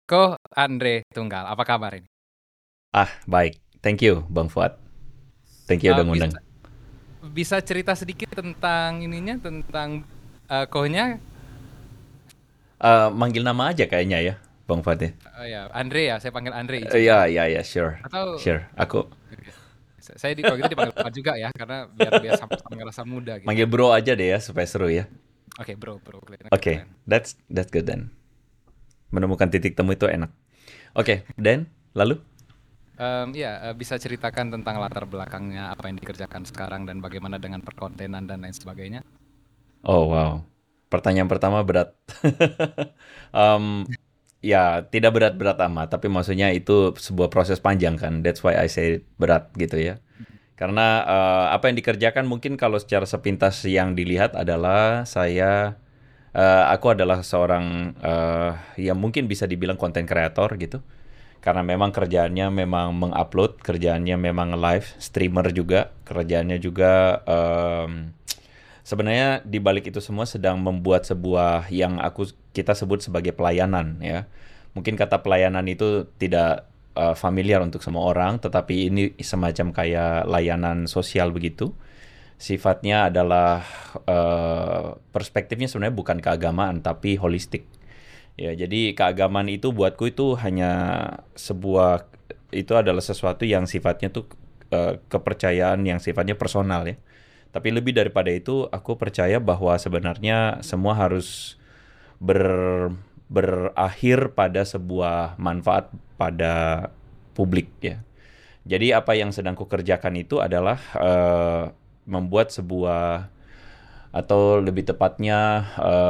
Ko Andre Tunggal, apa kabar ini? Baik. Thank you, Bang Fuad. Thank you udah ngundang. Bisa bisa cerita sedikit tentang ininya, tentang kohnya? Manggil nama aja kayaknya ya, Bang Fuad ya. Ya, Andre ya, saya panggil Andre izin ya. Ya, sure. Atau Sure. Aku oke. Saya kalau gitu dipanggil Pak juga ya, karena biar biar sama-sama ngerasa muda gitu. manggil bro aja deh ya, supaya seru ya. Oke, bro, bro, keren, Oke, keren. that's good then. Menemukan titik temu itu enak. Oke, Dan, lalu? Bisa ceritakan tentang latar belakangnya, apa yang dikerjakan sekarang dan bagaimana dengan perkontenan dan lain sebagainya. Oh, wow. Pertanyaan pertama berat. Em, Ya, tidak berat-berat amat, tapi maksudnya itu sebuah proses panjang kan. That's why I say berat gitu ya. Karena apa yang dikerjakan mungkin kalau secara sepintas yang dilihat adalah aku adalah seorang yang mungkin bisa dibilang konten kreator gitu. Karena memang kerjaannya memang mengupload, kerjaannya memang live, streamer juga, kerjaannya juga sebenarnya di balik itu semua sedang membuat sebuah yang kita sebut sebagai pelayanan ya. Mungkin kata pelayanan itu tidak familiar untuk semua orang, tetapi ini semacam kayak layanan sosial begitu. Sifatnya adalah perspektifnya sebenarnya bukan keagamaan tapi holistik. Ya, jadi keagamaan itu buatku itu hanya sebuah itu adalah sesuatu yang sifatnya tuh kepercayaan yang sifatnya personal ya. Tapi lebih daripada itu, aku percaya bahwa sebenarnya semua harus ber, berakhir pada sebuah manfaat pada publik ya. Jadi apa yang sedang kukerjakan itu adalah membuat sebuah atau lebih tepatnya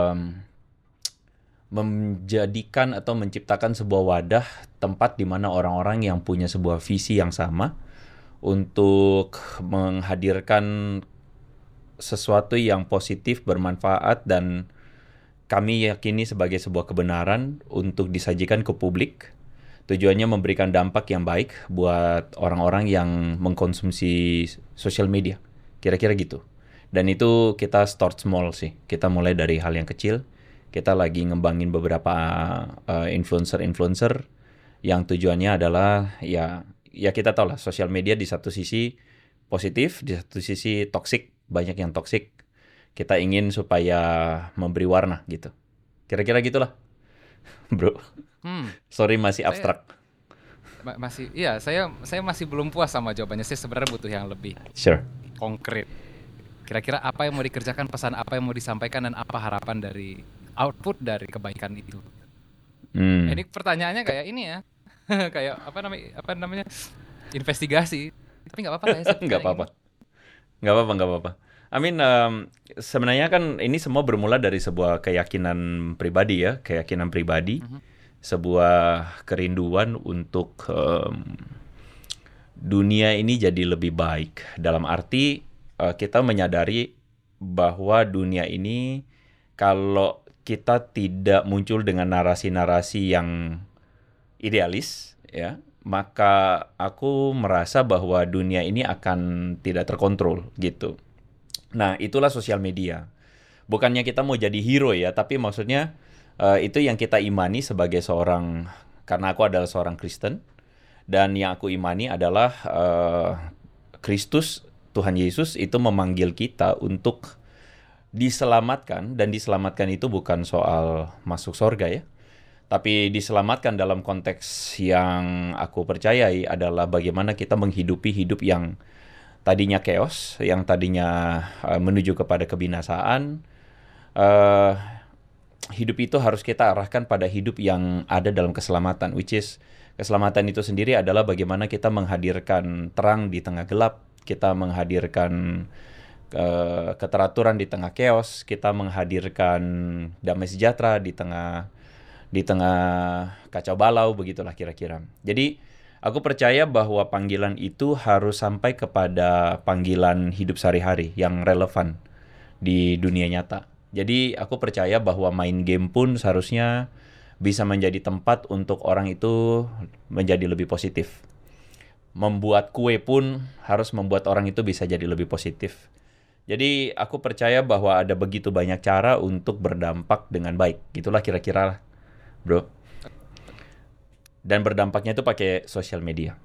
menjadikan atau menciptakan sebuah wadah tempat di mana orang-orang yang punya sebuah visi yang sama untuk menghadirkan sesuatu yang positif, bermanfaat, dan kami yakini sebagai sebuah kebenaran untuk disajikan ke publik. Tujuannya memberikan dampak yang baik buat orang-orang yang mengkonsumsi social media. Kira-kira gitu. Dan itu kita start small sih. Kita mulai dari hal yang kecil. Kita lagi ngembangin beberapa influencer-influencer yang tujuannya adalah ya kita tahu lah social media di satu sisi positif, di satu sisi toksik, banyak yang toksik. Kita ingin supaya memberi warna gitu. Kira-kira gitulah, bro. Hmm, Sorry masih saya abstrak. masih, iya, saya masih belum puas sama jawabannya. Saya sebenarnya butuh yang lebih Sure. konkret. Kira-kira apa yang mau dikerjakan, pesan apa yang mau disampaikan, dan apa harapan dari output dari kebaikan itu. Hmm. Ini pertanyaannya kayak ini ya, kayak apa namanya, investigasi. Tapi nggak apa-apa lah ya, saya Nggak bertanya gini. apa-apa. Nggak apa-apa. I mean, sebenarnya kan ini semua bermula dari sebuah keyakinan pribadi ya. Keyakinan pribadi. Mhm. Sebuah kerinduan untuk dunia ini jadi lebih baik. Dalam arti kita menyadari bahwa dunia ini kalau kita tidak muncul dengan narasi-narasi yang idealis, ya, maka aku merasa bahwa dunia ini akan tidak terkontrol gitu. Nah, itulah sosial media. Bukannya kita mau jadi hero ya, tapi maksudnya itu yang kita imani sebagai seorang, karena aku adalah seorang Kristen, dan yang aku imani adalah Kristus, Tuhan Yesus itu memanggil kita untuk diselamatkan, dan diselamatkan itu bukan soal masuk sorga ya, tapi diselamatkan dalam konteks yang aku percayai adalah bagaimana kita menghidupi hidup yang tadinya chaos, yang tadinya menuju kepada kebinasaan. eh, Hidup itu harus kita arahkan pada hidup yang ada dalam keselamatan, which is keselamatan itu sendiri adalah bagaimana kita menghadirkan terang di tengah gelap, kita menghadirkan keteraturan di tengah chaos, kita menghadirkan damai sejahtera di tengah kacau balau, begitulah kira-kira. Jadi aku percaya bahwa panggilan itu harus sampai kepada panggilan hidup sehari-hari yang relevan di dunia nyata. Jadi aku percaya bahwa main game pun seharusnya bisa menjadi tempat untuk orang itu menjadi lebih positif. Membuat kue pun harus membuat orang itu bisa jadi lebih positif. Jadi aku percaya bahwa ada begitu banyak cara untuk berdampak dengan baik. Gitulah kira-kira, bro. Dan berdampaknya itu pakai sosial media.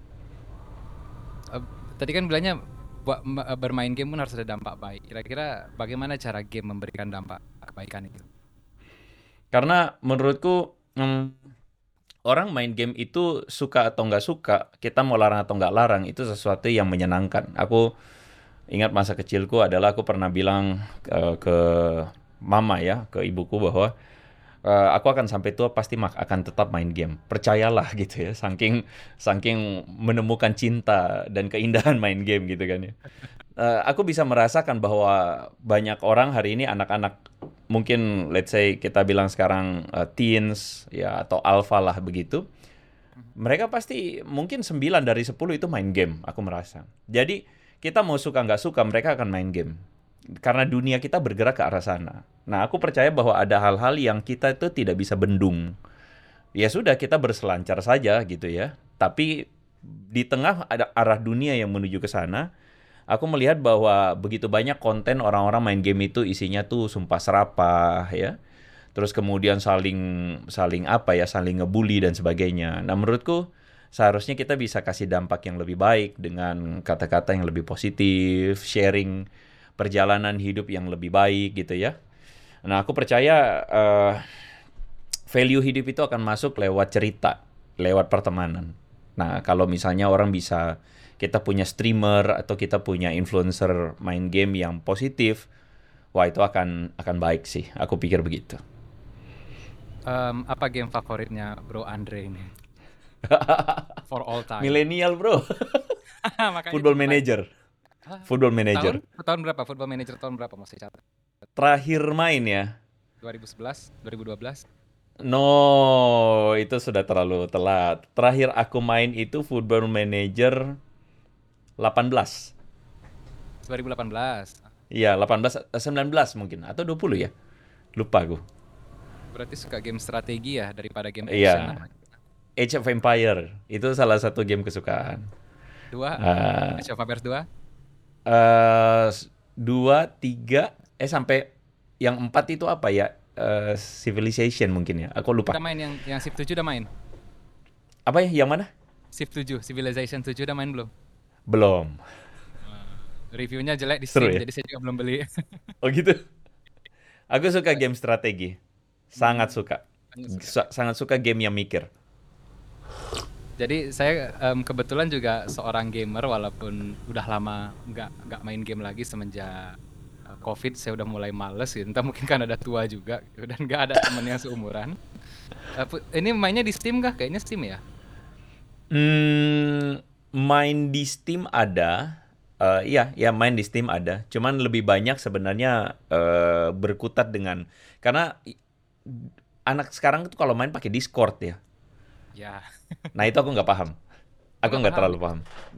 Eh, Tadi kan bilangnya bermain game pun harus ada dampak baik. Kira-kira bagaimana cara game memberikan dampak kebaikan itu? Karena menurutku orang main game itu suka atau nggak suka, kita mau larang atau nggak larang, itu sesuatu yang menyenangkan. Aku ingat masa kecilku adalah aku pernah bilang ke mama ya, ke ibuku bahwa aku akan sampai tua pasti akan tetap main game. Percayalah gitu ya, saking saking menemukan cinta dan keindahan main game gitu kan ya. Aku bisa merasakan bahwa banyak orang hari ini anak-anak mungkin let's say kita bilang sekarang teens ya atau alpha lah begitu. Mereka pasti mungkin 9 dari 10 itu main game, aku merasa. Jadi kita mau suka nggak suka mereka akan main game. Karena dunia kita bergerak ke arah sana. Nah, aku percaya bahwa ada hal-hal yang kita itu tidak bisa bendung. Ya sudah, kita berselancar saja gitu ya. Tapi di tengah ada arah dunia yang menuju ke sana, aku melihat bahwa begitu banyak konten orang-orang main game itu isinya tuh sumpah serapah ya. Terus kemudian saling saling apa ya, saling ngebully dan sebagainya. Nah, menurutku seharusnya kita bisa kasih dampak yang lebih baik dengan kata-kata yang lebih positif, sharing perjalanan hidup yang lebih baik gitu ya. Nah, aku percaya value hidup itu akan masuk lewat cerita, lewat pertemanan. Nah, kalau misalnya orang bisa, kita punya streamer atau kita punya influencer main game yang positif, wah itu akan baik sih. Aku pikir begitu. Apa game favoritnya Bro Andre ini for all time? Milenial bro, Makanya Football itu Manager. Ah, Football Manager. tahun berapa Football Manager, tahun berapa mau saya catat? Terakhir main ya. 2011, 2012. No, itu sudah terlalu telat. Terakhir aku main itu Football Manager 18. 2018. Iya, 18, 19 mungkin. Atau 20 ya. Lupa aku. Berarti suka game strategi ya daripada game action. Iya, Age of Empire. Itu salah satu game kesukaan. 2, Eh, Age of Empires 2. 2, 3, sampai yang 4 itu apa ya? Civilization mungkin ya. Aku lupa. Udah main yang Civ 7 udah main? Apa ya? Yang mana? Civ 7, Civilization 7 udah main belum? Belum. Reviewnya jelek di Seru Steam, ya? jadi saya juga belum beli. Oh gitu. Aku suka game strategi. Sangat suka. Sangat suka game yang mikir. Jadi saya kebetulan juga seorang gamer walaupun udah lama nggak main game lagi semenjak COVID. Saya udah mulai males gitu. Entah mungkin kan ada tua juga gitu, dan nggak ada temen yang seumuran. Ini mainnya di Steam kah? Kayaknya Steam ya. Main di Steam ada. Iya, main di Steam ada. Cuman lebih banyak sebenarnya berkutat dengan karena anak sekarang tuh kalau main pakai Discord ya. Ya. Nah itu aku nggak paham. Aku nggak terlalu paham.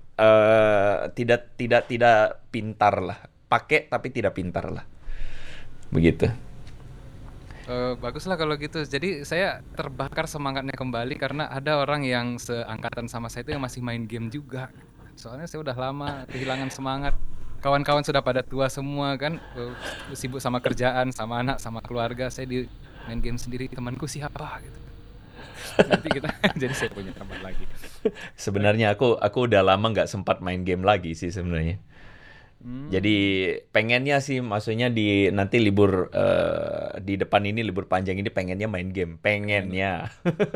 Tidak pintar lah. Pakai tapi tidak pintar lah. Begitu. Baguslah kalau gitu. Jadi saya terbakar semangatnya kembali karena ada orang yang seangkatan sama saya itu yang masih main game juga. Soalnya saya udah lama kehilangan semangat. Kawan-kawan sudah pada tua semua kan, sibuk sama kerjaan, sama anak, sama keluarga. Saya di main game sendiri, temanku siapa gitu. Nanti kita jadi saya punya teman lagi. Sebenarnya aku udah lama nggak sempat main game lagi sih sebenarnya. Jadi pengennya sih, maksudnya di nanti libur di depan ini libur panjang ini pengennya main game, pengennya.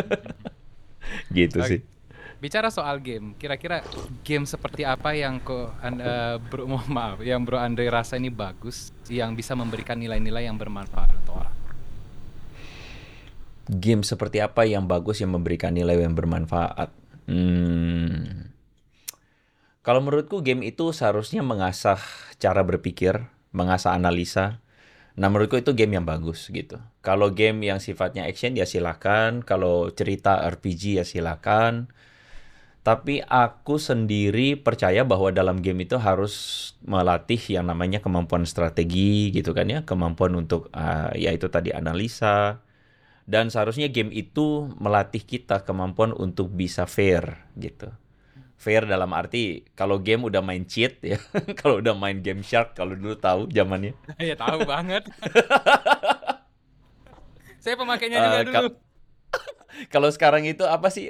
Gitu sih. Bicara soal game, kira-kira game seperti apa yang yang Bro Andre rasa ini bagus, yang bisa memberikan nilai-nilai yang bermanfaat untuk orang? Game seperti apa yang bagus yang memberikan nilai yang bermanfaat? Kalau menurutku game itu seharusnya mengasah cara berpikir, mengasah analisa. Nah menurutku itu game yang bagus gitu. Kalau game yang sifatnya action ya silakan, kalau cerita RPG ya silakan. Tapi aku sendiri percaya bahwa dalam game itu harus melatih yang namanya kemampuan strategi gitu kan ya, kemampuan untuk ya itu tadi analisa. Dan seharusnya game itu melatih kita kemampuan untuk bisa fair gitu. Fair dalam arti kalau game udah main cheat ya, kalau udah main game shark kalau dulu tahu zamannya. Ya tahu banget. Saya pemakainya juga dulu. Kalau sekarang itu apa sih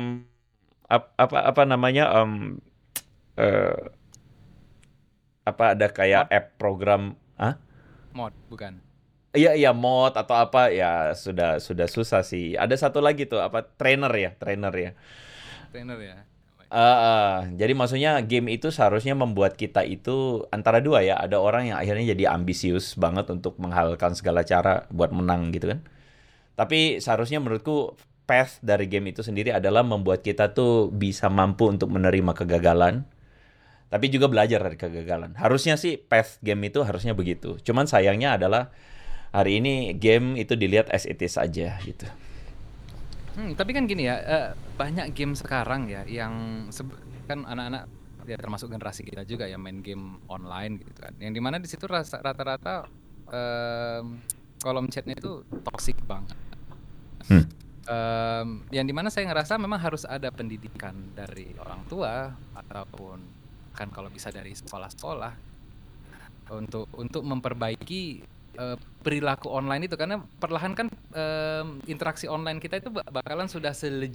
apa namanya eh, apa ada kayak Mod, app program ah mod bukan. iya iya mod atau apa ya sudah susah sih. Ada satu lagi tuh apa trainer ya. Trainer ya. Jadi maksudnya game itu seharusnya membuat kita itu antara dua ya. Ada orang yang akhirnya jadi ambisius banget untuk menghalalkan segala cara buat menang gitu kan. Tapi seharusnya menurutku path dari game itu sendiri adalah membuat kita tuh bisa mampu untuk menerima kegagalan, tapi juga belajar dari kegagalan. Harusnya sih path game itu harusnya begitu. Cuman sayangnya adalah hari ini game itu dilihat as it is aja gitu. Tapi kan gini ya, banyak game sekarang ya yang kan anak-anak ya termasuk generasi kita juga ya main game online gitu kan. Yang dimana di situ rata-rata kolom chatnya itu toxic banget. Hmm. Yang dimana saya ngerasa memang harus ada pendidikan dari orang tua ataupun kan kalau bisa dari sekolah-sekolah untuk memperbaiki perilaku online itu, karena perlahan kan interaksi online kita itu bakalan sudah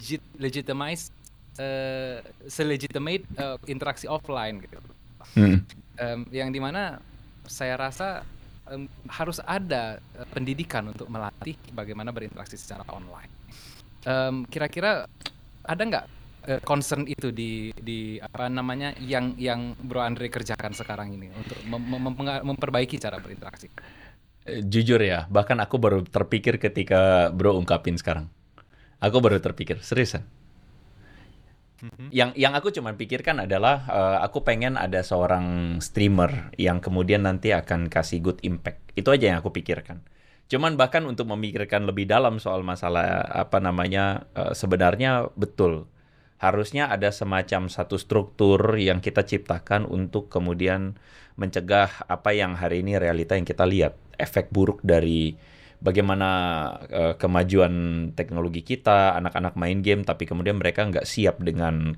selegitimate interaksi offline gitu. Hmm. Yang dimana saya rasa harus ada pendidikan untuk melatih bagaimana berinteraksi secara online. Kira-kira ada nggak concern itu di apa namanya yang Bro Andre kerjakan sekarang ini untuk memperbaiki cara berinteraksi? Jujur ya, bahkan aku baru terpikir ketika bro ungkapin sekarang. Aku baru terpikir, seriusan. Mhm. Yang aku cuma pikirkan adalah aku pengen ada seorang streamer yang kemudian nanti akan kasih good impact. Itu aja yang aku pikirkan. Cuman bahkan untuk memikirkan lebih dalam soal masalah apa namanya sebenarnya betul. Harusnya ada semacam satu struktur yang kita ciptakan untuk kemudian mencegah apa yang hari ini realita yang kita lihat. Efek buruk dari bagaimana kemajuan teknologi kita, anak-anak main game, tapi kemudian mereka nggak siap dengan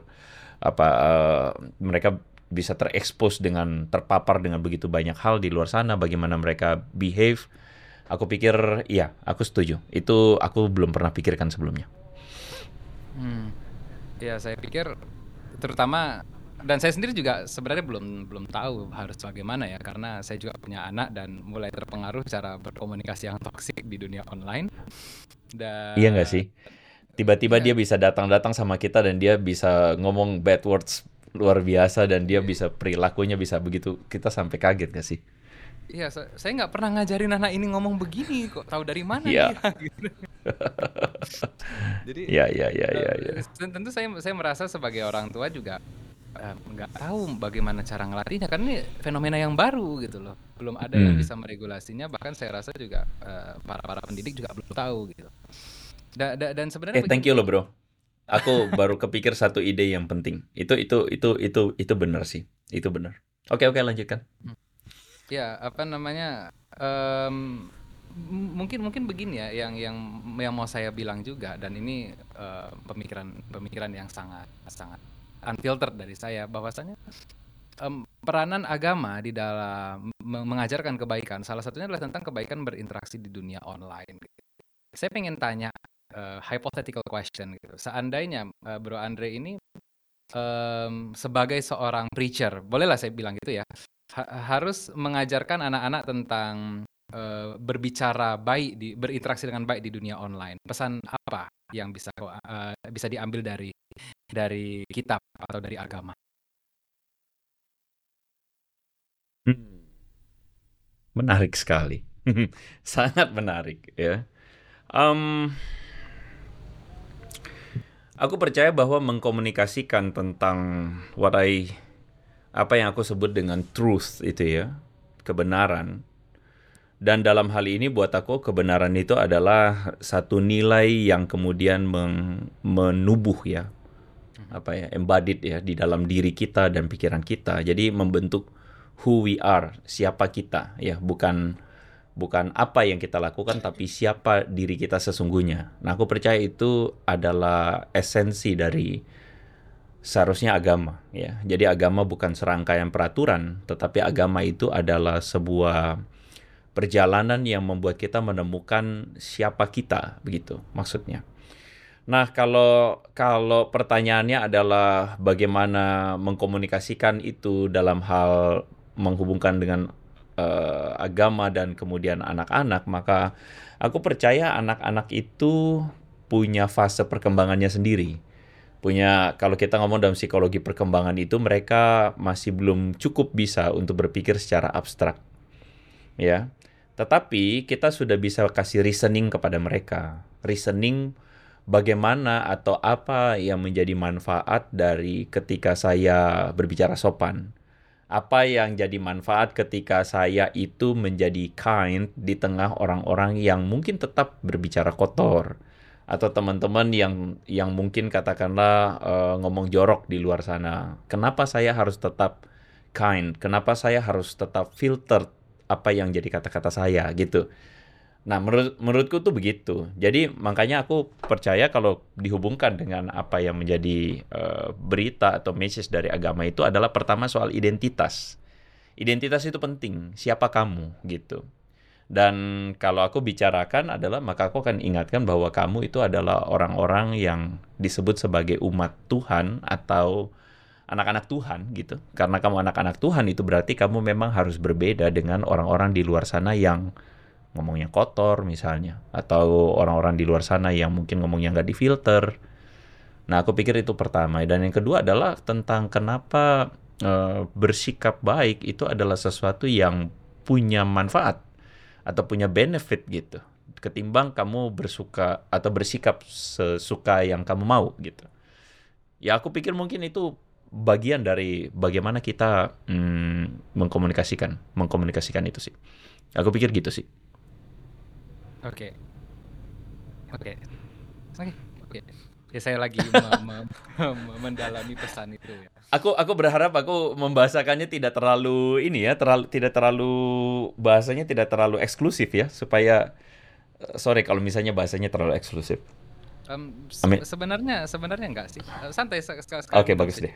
mereka bisa terekspos dengan terpapar dengan begitu banyak hal di luar sana, bagaimana mereka behave. Aku pikir, iya, aku setuju. Itu aku belum pernah pikirkan sebelumnya. Hmm. Ya, saya pikir terutama, dan saya sendiri juga sebenarnya belum tahu harus bagaimana ya, karena saya juga punya anak dan mulai terpengaruh cara berkomunikasi yang toksik di dunia online. Iya nggak Dan sih? Tiba-tiba ya, dia bisa datang-datang sama kita dan dia bisa ngomong bad words luar biasa dan dia bisa perilakunya bisa begitu. Kita sampai kaget nggak sih? iya, saya nggak pernah ngajarin anak ini ngomong begini, kok tahu dari mana dia Iya, gitu. Jadi iya, iya, iya, iya, iya. tentu saya merasa sebagai orang tua juga nggak tahu bagaimana cara ngelatihnya, karena ini fenomena yang baru gitu loh, belum ada yang Hmm. bisa meregulasinya, bahkan saya rasa juga para pendidik juga belum tahu gitu. Dan sebenarnya Thank begini. you loh bro. Aku baru kepikir satu ide yang penting. Itu benar sih. Itu benar. Oke, oke, lanjutkan. Ya, apa namanya? Mungkin mungkin begini ya, yang mau saya bilang juga, dan ini pemikiran yang sangat sangat unfiltered dari saya, bahwasanya peranan agama di dalam mengajarkan kebaikan, salah satunya adalah tentang kebaikan berinteraksi di dunia online. Saya pengen tanya hypothetical question gitu. Seandainya Bro Andre ini sebagai seorang preacher, bolehlah saya bilang gitu ya, harus mengajarkan anak-anak tentang berbicara baik berinteraksi dengan baik di dunia online. Pesan apa yang bisa diambil dari kitab atau dari agama? Hmm. Menarik sekali. Sangat menarik ya. Em, aku percaya bahwa mengkomunikasikan tentang apa yang aku sebut dengan truth itu ya, kebenaran. Dan dalam hal ini buat aku kebenaran itu adalah satu nilai yang kemudian menubuh ya, Mhm. apa ya, embodied ya di dalam diri kita dan pikiran kita. Jadi membentuk who we are, siapa kita ya, bukan bukan apa yang kita lakukan tapi siapa diri kita sesungguhnya. Nah, aku percaya itu adalah esensi dari seharusnya agama ya. Jadi agama bukan serangkaian peraturan, tetapi agama itu adalah sebuah perjalanan yang membuat kita menemukan siapa kita begitu maksudnya. Nah, kalau kalau pertanyaannya adalah bagaimana mengkomunikasikan itu dalam hal menghubungkan dengan agama dan kemudian anak-anak, maka aku percaya anak-anak itu punya fase perkembangannya sendiri. Kalau kita ngomong dalam psikologi perkembangan itu, mereka masih belum cukup bisa untuk berpikir secara abstrak, ya. Tetapi kita sudah bisa kasih reasoning kepada mereka. Reasoning bagaimana atau apa yang menjadi manfaat dari ketika saya berbicara sopan. Apa yang jadi manfaat ketika saya itu menjadi kind di tengah orang-orang yang mungkin tetap berbicara kotor. Atau teman-teman yang mungkin katakanlah ngomong jorok di luar sana. Kenapa saya harus tetap kind? Kenapa saya harus tetap filter apa yang jadi kata-kata saya gitu. Nah, menurutku tuh begitu. Jadi makanya aku percaya kalau dihubungkan dengan apa yang menjadi berita atau message dari agama itu adalah pertama soal identitas. Identitas itu penting. Siapa kamu gitu. Dan kalau aku bicarakan adalah maka aku akan ingatkan bahwa kamu itu adalah orang-orang yang disebut sebagai umat Tuhan atau anak-anak Tuhan gitu. Karena kamu anak-anak Tuhan itu berarti kamu memang harus berbeda dengan orang-orang di luar sana yang ngomongnya kotor misalnya. Atau orang-orang di luar sana yang mungkin ngomongnya nggak difilter. Nah, aku pikir itu pertama. Dan yang kedua adalah tentang kenapa bersikap baik itu adalah sesuatu yang punya manfaat atau punya benefit gitu. Ketimbang kamu bersuka atau bersikap sesuka yang kamu mau gitu. Ya, aku pikir mungkin itu bagian dari bagaimana kita mengkomunikasikan itu sih. Aku pikir gitu sih. Oke, oke, oke, oke. Ya saya lagi mendalami pesan itu ya. Aku berharap aku membahasakannya tidak terlalu ini ya, tidak terlalu bahasanya tidak terlalu eksklusif ya, supaya sorry kalau misalnya bahasanya terlalu eksklusif. Amin. Sebenarnya enggak sih. Santai sekali Oke, untuk bagus deh.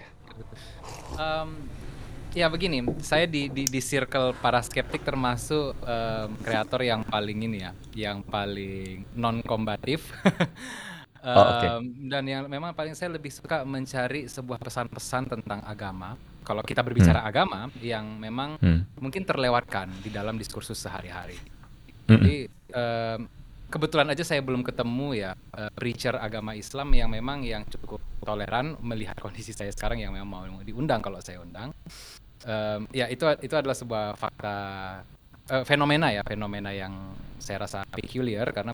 Ya begini, saya di circle para skeptik termasuk kreator yang paling ini ya, yang paling non kombatif. Oh, oke. Dan yang memang paling saya lebih suka mencari sebuah pesan-pesan tentang agama. Kalau kita Hmm. berbicara agama yang memang mungkin terlewatkan di dalam diskursus sehari-hari. Mm-mm. Jadi kebetulan aja saya belum ketemu ya preacher agama Islam yang memang yang cukup toleran melihat kondisi saya sekarang yang memang mau diundang kalau saya undang. Ya itu adalah sebuah fakta fenomena yang saya rasa peculiar karena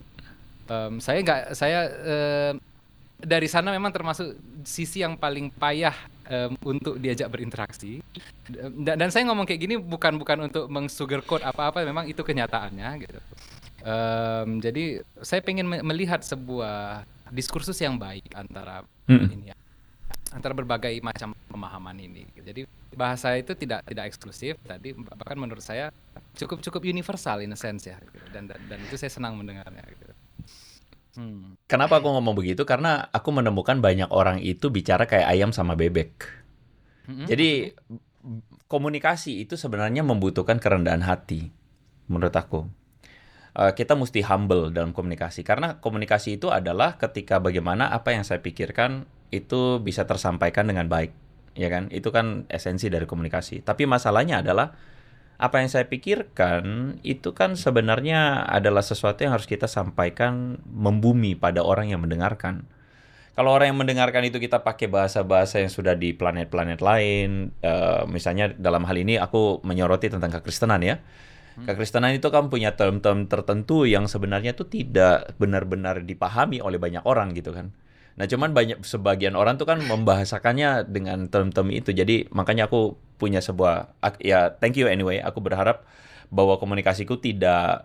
saya dari sana memang termasuk sisi yang paling payah untuk diajak berinteraksi. Dan saya ngomong kayak gini bukan untuk mengsugarcoat apa-apa, memang itu kenyataannya gitu. Jadi saya pengen melihat sebuah diskursus yang baik antara ini ya, antara berbagai macam pemahaman ini. Jadi bahasa itu tidak eksklusif tadi, bahkan menurut saya cukup universal in a sense ya. Gitu. Dan itu saya senang mendengarnya. Gitu. Kenapa aku ngomong begitu? Karena aku menemukan banyak orang itu bicara kayak ayam sama bebek. Jadi komunikasi itu sebenarnya membutuhkan kerendahan hati, menurut aku. Kita mesti humble dalam komunikasi. Karena komunikasi itu adalah ketika bagaimana apa yang saya pikirkan itu bisa tersampaikan dengan baik. Ya kan? Itu kan esensi dari komunikasi. Tapi masalahnya adalah apa yang saya pikirkan itu kan sebenarnya adalah sesuatu yang harus kita sampaikan membumi pada orang yang mendengarkan. Kalau orang yang mendengarkan itu kita pakai bahasa-bahasa yang sudah di planet-planet lain, misalnya dalam hal ini aku menyoroti tentang kekristenan ya. Kekristenan itu kan punya term-term tertentu yang sebenarnya itu tidak benar-benar dipahami oleh banyak orang gitu kan. Nah, cuman sebagian orang tuh kan membahasakannya dengan term-term itu. Jadi makanya aku punya sebuah ya thank you anyway. Aku berharap bahwa komunikasiku tidak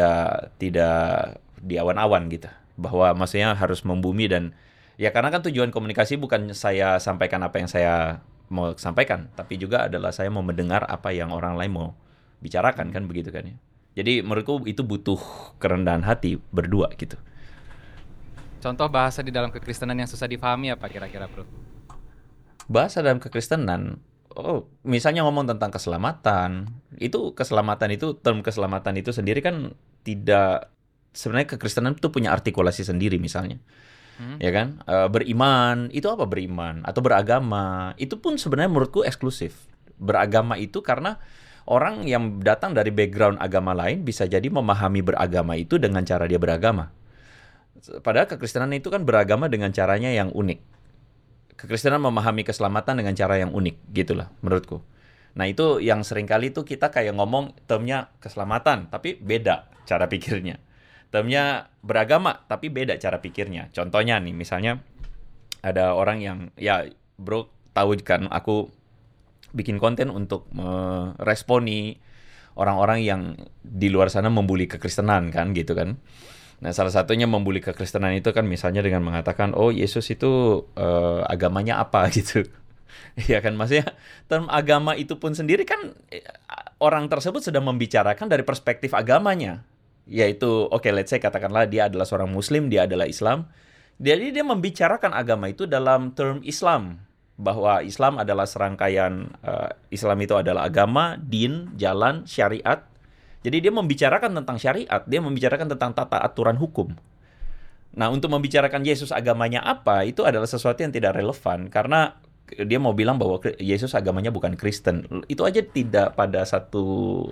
di awan-awan gitu. Bahwa maksudnya harus membumi dan ya karena kan tujuan komunikasi bukan saya sampaikan apa yang saya mau sampaikan, tapi juga adalah saya mau mendengar apa yang orang lain mau bicarakan kan begitu kan ya. Jadi menurutku itu butuh kerendahan hati berdua gitu. Contoh bahasa di dalam kekristenan yang susah dipahami apa kira-kira, Bro? Bahasa dalam kekristenan, misalnya ngomong tentang keselamatan, term keselamatan itu sendiri kan tidak, sebenarnya kekristenan itu punya artikulasi sendiri misalnya. Hmm? ya kan? Beriman, itu apa beriman? Atau beragama, itu pun sebenarnya menurutku eksklusif. Beragama itu karena orang yang datang dari background agama lain bisa jadi memahami beragama itu dengan cara dia beragama. Padahal kekristenan itu kan beragama dengan caranya yang unik. Kekristenan memahami keselamatan dengan cara yang unik, gitulah menurutku. Nah itu yang seringkali tuh kita kayak ngomong termnya keselamatan, tapi beda cara pikirnya. Termnya beragama, tapi beda cara pikirnya. Contohnya nih, misalnya ada orang yang, ya bro tahu kan aku bikin konten untuk meresponi orang-orang yang di luar sana membuli kekristenan kan gitu kan. Nah salah satunya membuli kekristenan itu kan misalnya dengan mengatakan oh Yesus itu agamanya apa gitu. Iya kan maksudnya term agama itu pun sendiri kan orang tersebut sudah membicarakan dari perspektif agamanya. Yaitu oke, let's say katakanlah dia adalah seorang muslim, dia adalah Islam. Jadi dia membicarakan agama itu dalam term Islam, bahwa Islam adalah serangkaian Islam itu adalah agama, din, jalan, syariat. Jadi dia membicarakan tentang syariat, dia membicarakan tentang tata aturan hukum. Nah, untuk membicarakan Yesus agamanya apa, itu adalah sesuatu yang tidak relevan karena dia mau bilang bahwa Yesus agamanya bukan Kristen. Itu aja tidak pada satu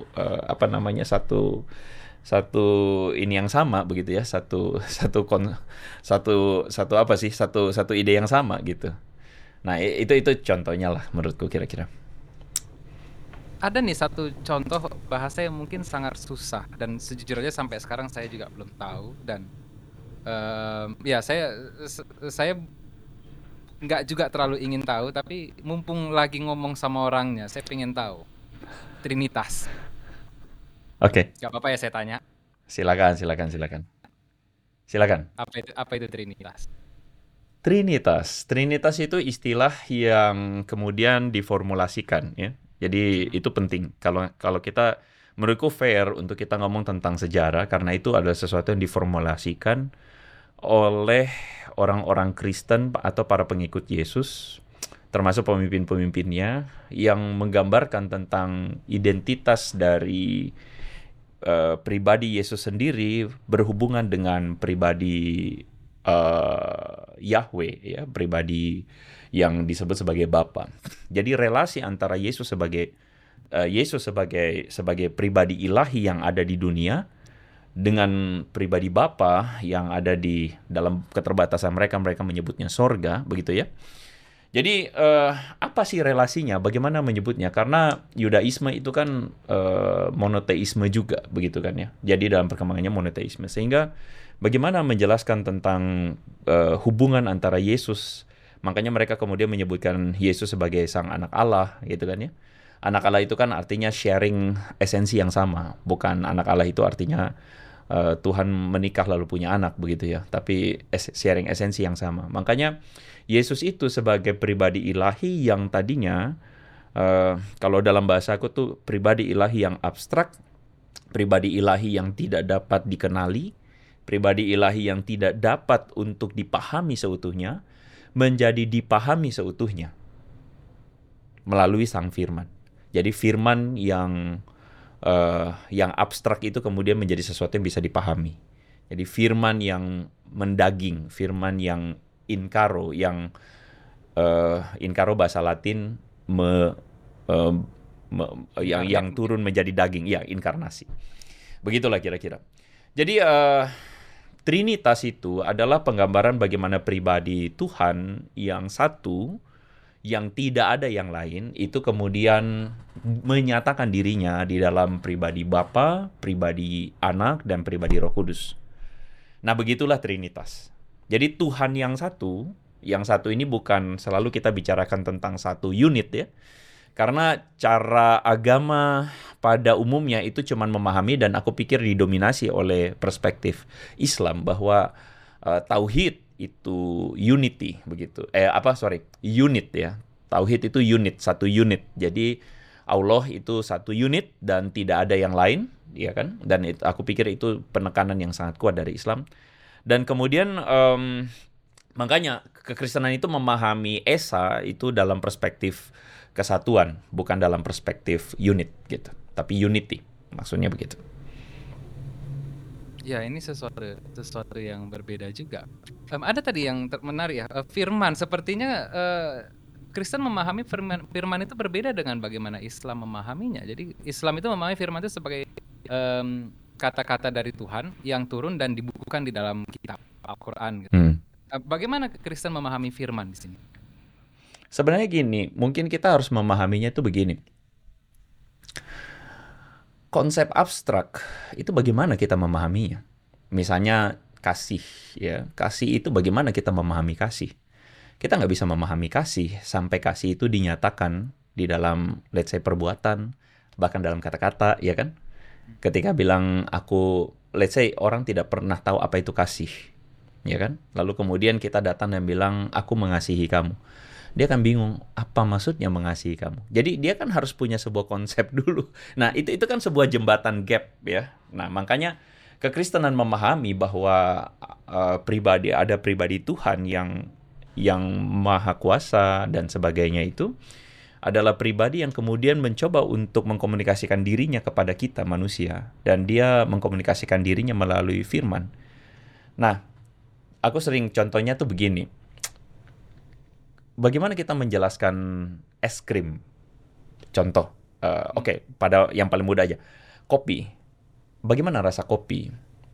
satu ini yang sama begitu ya, satu ide yang sama gitu. Nah, itu contohnya lah menurutku kira-kira. Ada nih satu contoh bahasa yang mungkin sangat susah dan sejujurnya sampai sekarang saya juga belum tahu dan ya saya nggak juga terlalu ingin tahu tapi mumpung lagi ngomong sama orangnya saya pengen tahu Trinitas. Oke, Gak apa-apa ya saya tanya silakan. apa itu Trinitas? Trinitas itu istilah yang kemudian diformulasikan ya. Jadi itu penting kalau kita menurutku fair untuk kita ngomong tentang sejarah karena itu adalah sesuatu yang diformulasikan oleh orang-orang Kristen atau para pengikut Yesus termasuk pemimpin-pemimpinnya yang menggambarkan tentang identitas dari pribadi Yesus sendiri berhubungan dengan pribadi Yahweh ya, pribadi yang disebut sebagai Bapa. Jadi relasi antara Yesus sebagai pribadi ilahi yang ada di dunia dengan pribadi Bapa yang ada di dalam keterbatasan mereka menyebutnya sorga, begitu ya. Jadi apa sih relasinya? Bagaimana menyebutnya? Karena Yudaisme itu kan monoteisme juga, begitu kan ya. Jadi dalam perkembangannya monoteisme. Sehingga bagaimana menjelaskan tentang hubungan antara Yesus? Makanya mereka kemudian menyebutkan Yesus sebagai sang anak Allah, gitu kan ya. Anak Allah itu kan artinya sharing esensi yang sama. Bukan anak Allah itu artinya Tuhan menikah lalu punya anak, begitu ya. Tapi sharing esensi yang sama. Makanya Yesus itu sebagai pribadi ilahi yang tadinya, kalau dalam bahasa aku tuh pribadi ilahi yang abstrak, pribadi ilahi yang tidak dapat dikenali, pribadi ilahi yang tidak dapat untuk dipahami seutuhnya, menjadi dipahami seutuhnya melalui Sang Firman. Jadi Firman yang abstrak itu kemudian menjadi sesuatu yang bisa dipahami. Jadi Firman yang mendaging, Firman yang inkaro, yang inkaro bahasa Latin yang turun menjadi daging, ya inkarnasi. Begitulah kira-kira. Jadi Trinitas itu adalah penggambaran bagaimana pribadi Tuhan yang satu, yang tidak ada yang lain, itu kemudian menyatakan dirinya di dalam pribadi Bapa, pribadi Anak, dan pribadi Roh Kudus. Nah, begitulah Trinitas. Jadi Tuhan yang satu ini bukan selalu kita bicarakan tentang satu unit ya. Karena cara agama pada umumnya itu cuma memahami dan aku pikir didominasi oleh perspektif Islam bahwa tauhid itu unity begitu. Unit ya. Tauhid itu unit, satu unit. Jadi Allah itu satu unit dan tidak ada yang lain, ya kan? Dan aku pikir itu penekanan yang sangat kuat dari Islam. Dan kemudian makanya kekristenan itu memahami Esa itu dalam perspektif kesatuan, bukan dalam perspektif unit gitu, tapi unity, maksudnya begitu. Ya, ini sesuatu yang berbeda juga. Ada tadi yang menarik ya, firman. Sepertinya Kristen memahami firman itu berbeda dengan bagaimana Islam memahaminya. Jadi Islam itu memahami firman itu sebagai kata-kata dari Tuhan yang turun dan dibukukan di dalam kitab Al-Quran gitu. Bagaimana Kristen memahami firman di sini? Sebenarnya gini, mungkin kita harus memahaminya itu begini. Konsep abstrak itu bagaimana kita memahaminya? Misalnya kasih, ya. Kasih itu bagaimana kita memahami kasih? Kita nggak bisa memahami kasih sampai kasih itu dinyatakan di dalam, let's say, perbuatan, bahkan dalam kata-kata, ya kan? Ketika bilang aku, let's say, orang tidak pernah tahu apa itu kasih, ya kan? Lalu kemudian kita datang dan bilang, aku mengasihi kamu. Dia akan bingung, apa maksudnya mengasihi kamu? Jadi dia kan harus punya sebuah konsep dulu. Nah, itu kan sebuah jembatan gap, ya. Nah, makanya kekristenan memahami bahwa ada pribadi Tuhan yang maha kuasa dan sebagainya itu adalah pribadi yang kemudian mencoba untuk mengkomunikasikan dirinya kepada kita manusia, dan dia mengkomunikasikan dirinya melalui firman. Nah, aku sering contohnya tuh begini. Bagaimana kita menjelaskan es krim? Contoh, oke, pada yang paling mudah aja. Kopi. Bagaimana rasa kopi?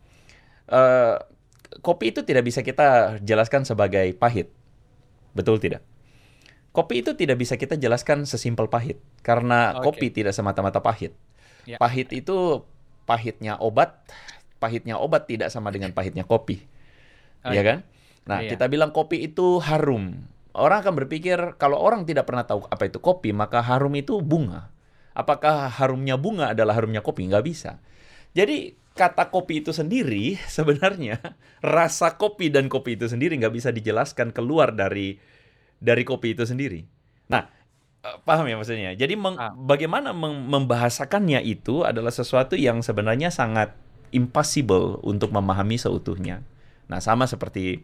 Kopi itu tidak bisa kita jelaskan sebagai pahit. Betul tidak? Kopi itu tidak bisa kita jelaskan sesimpel pahit. Karena kopi tidak semata-mata pahit. Ya. Pahit itu pahitnya obat tidak sama dengan pahitnya kopi. Ya kan? Nah, kita bilang kopi itu harum. Orang akan berpikir kalau orang tidak pernah tahu apa itu kopi, maka harum itu bunga. Apakah harumnya bunga adalah harumnya kopi? Nggak bisa. Jadi kata kopi itu sendiri sebenarnya rasa kopi dan kopi itu sendiri nggak bisa dijelaskan keluar dari kopi itu sendiri. Nah, paham ya maksudnya? Jadi bagaimana membahasakannya itu adalah sesuatu yang sebenarnya sangat impossible untuk memahami seutuhnya. Nah, sama seperti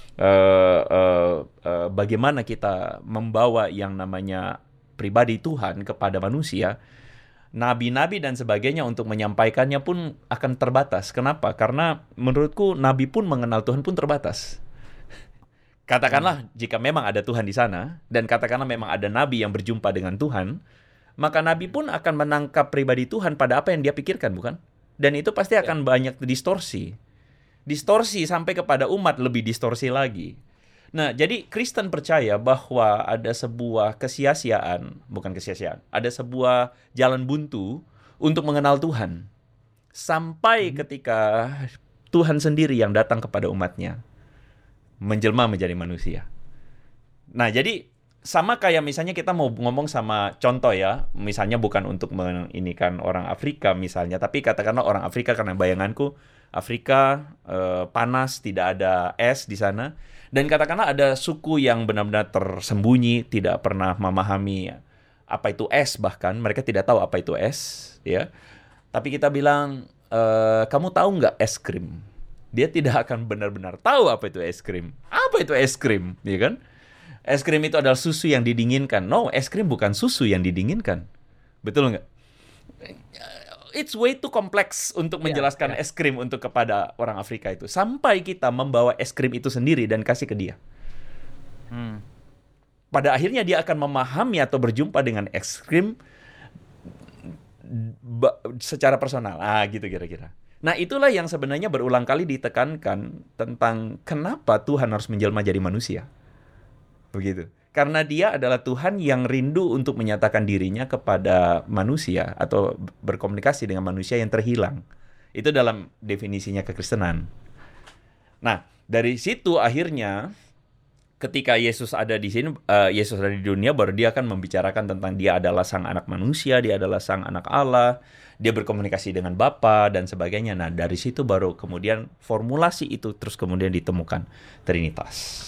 bagaimana kita membawa yang namanya pribadi Tuhan kepada manusia, nabi-nabi dan sebagainya untuk menyampaikannya pun akan terbatas. Kenapa? Karena menurutku nabi pun mengenal Tuhan pun terbatas. Katakanlah jika memang ada Tuhan di sana, dan katakanlah memang ada nabi yang berjumpa dengan Tuhan, maka nabi pun akan menangkap pribadi Tuhan pada apa yang dia pikirkan, bukan? Dan itu pasti akan banyak distorsi sampai kepada umat lebih distorsi lagi. Nah, jadi Kristen percaya bahwa ada sebuah ada sebuah jalan buntu untuk mengenal Tuhan. Sampai ketika Tuhan sendiri yang datang kepada umatnya, menjelma menjadi manusia. Nah, jadi sama kayak misalnya kita mau ngomong sama contoh ya, misalnya bukan untuk menginikan orang Afrika misalnya, tapi katakanlah orang Afrika, karena bayanganku Afrika panas, tidak ada es di sana, dan katakanlah ada suku yang benar-benar tersembunyi, tidak pernah memahami apa itu es, bahkan mereka tidak tahu apa itu es, ya. Tapi kita bilang, kamu tahu nggak es krim? Dia tidak akan benar-benar tahu apa itu es krim. Apa itu es krim, ya kan? Es krim itu adalah susu yang didinginkan. No, es krim bukan susu yang didinginkan. Betul nggak? It's way too complex untuk menjelaskan es krim untuk kepada orang Afrika itu. Sampai kita membawa es krim itu sendiri dan kasih ke dia. Pada akhirnya dia akan memahami atau berjumpa dengan es krim secara personal. Gitu kira-kira. Nah, itulah yang sebenarnya berulang kali ditekankan tentang kenapa Tuhan harus menjelma jadi manusia. Begitu. Karena dia adalah Tuhan yang rindu untuk menyatakan dirinya kepada manusia atau berkomunikasi dengan manusia yang terhilang. Itu dalam definisinya kekristenan. Nah, dari situ akhirnya ketika Yesus ada di sini, Yesus ada di dunia, baru dia akan membicarakan tentang dia adalah sang anak manusia, dia adalah sang anak Allah, dia berkomunikasi dengan Bapa dan sebagainya. Nah, dari situ baru kemudian formulasi itu terus kemudian ditemukan Trinitas.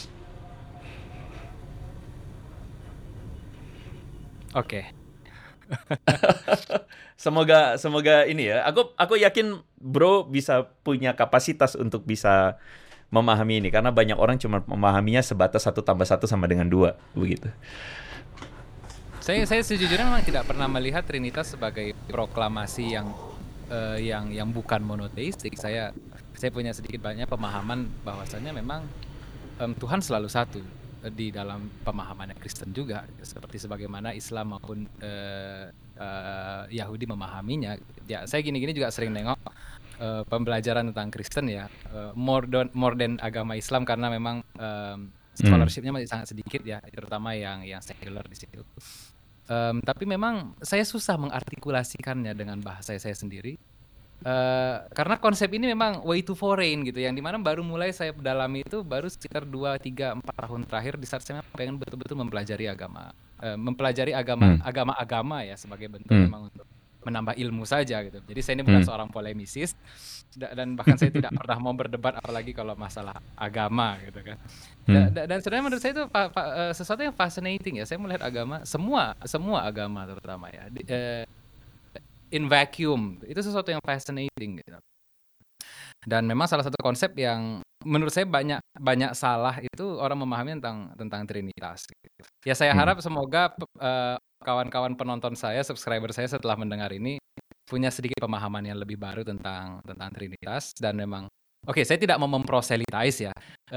Oke. Semoga ini ya. Aku yakin bro bisa punya kapasitas untuk bisa memahami ini, karena banyak orang cuma memahaminya sebatas 1 tambah 1 sama dengan 2 begitu. Saya sejujurnya memang tidak pernah melihat Trinitas sebagai proklamasi yang bukan monoteistik. Saya saya punya sedikit banyak pemahaman bahwasannya memang Tuhan selalu satu di dalam pemahamannya Kristen juga, seperti sebagaimana Islam maupun Yahudi memahaminya. Ya, saya gini-gini juga sering nengok pembelajaran tentang Kristen ya, more than agama Islam, karena memang scholarship-nya masih sangat sedikit ya, terutama yang secular di situ. Tapi memang saya susah mengartikulasikannya dengan bahasa saya sendiri. Karena konsep ini memang way too foreign gitu, yang dimana baru mulai saya dalami itu baru sekitar 2, 3, 4 tahun terakhir, di saat saya pengen betul-betul mempelajari agama ya, sebagai bentuk memang untuk menambah ilmu saja gitu. Jadi saya ini bukan seorang polemisis, dan bahkan saya tidak pernah mau berdebat apalagi kalau masalah agama gitu kan. Dan sebenarnya menurut saya itu sesuatu yang fascinating ya. Saya melihat agama, semua agama terutama ya, in vacuum, itu sesuatu yang fascinating gitu. Dan memang salah satu konsep yang menurut saya banyak salah itu orang memahami tentang Trinitas gitu. Ya saya harap semoga kawan-kawan penonton saya, subscriber saya setelah mendengar ini punya sedikit pemahaman yang lebih baru tentang Trinitas. Dan memang saya tidak mau memproselytize ya.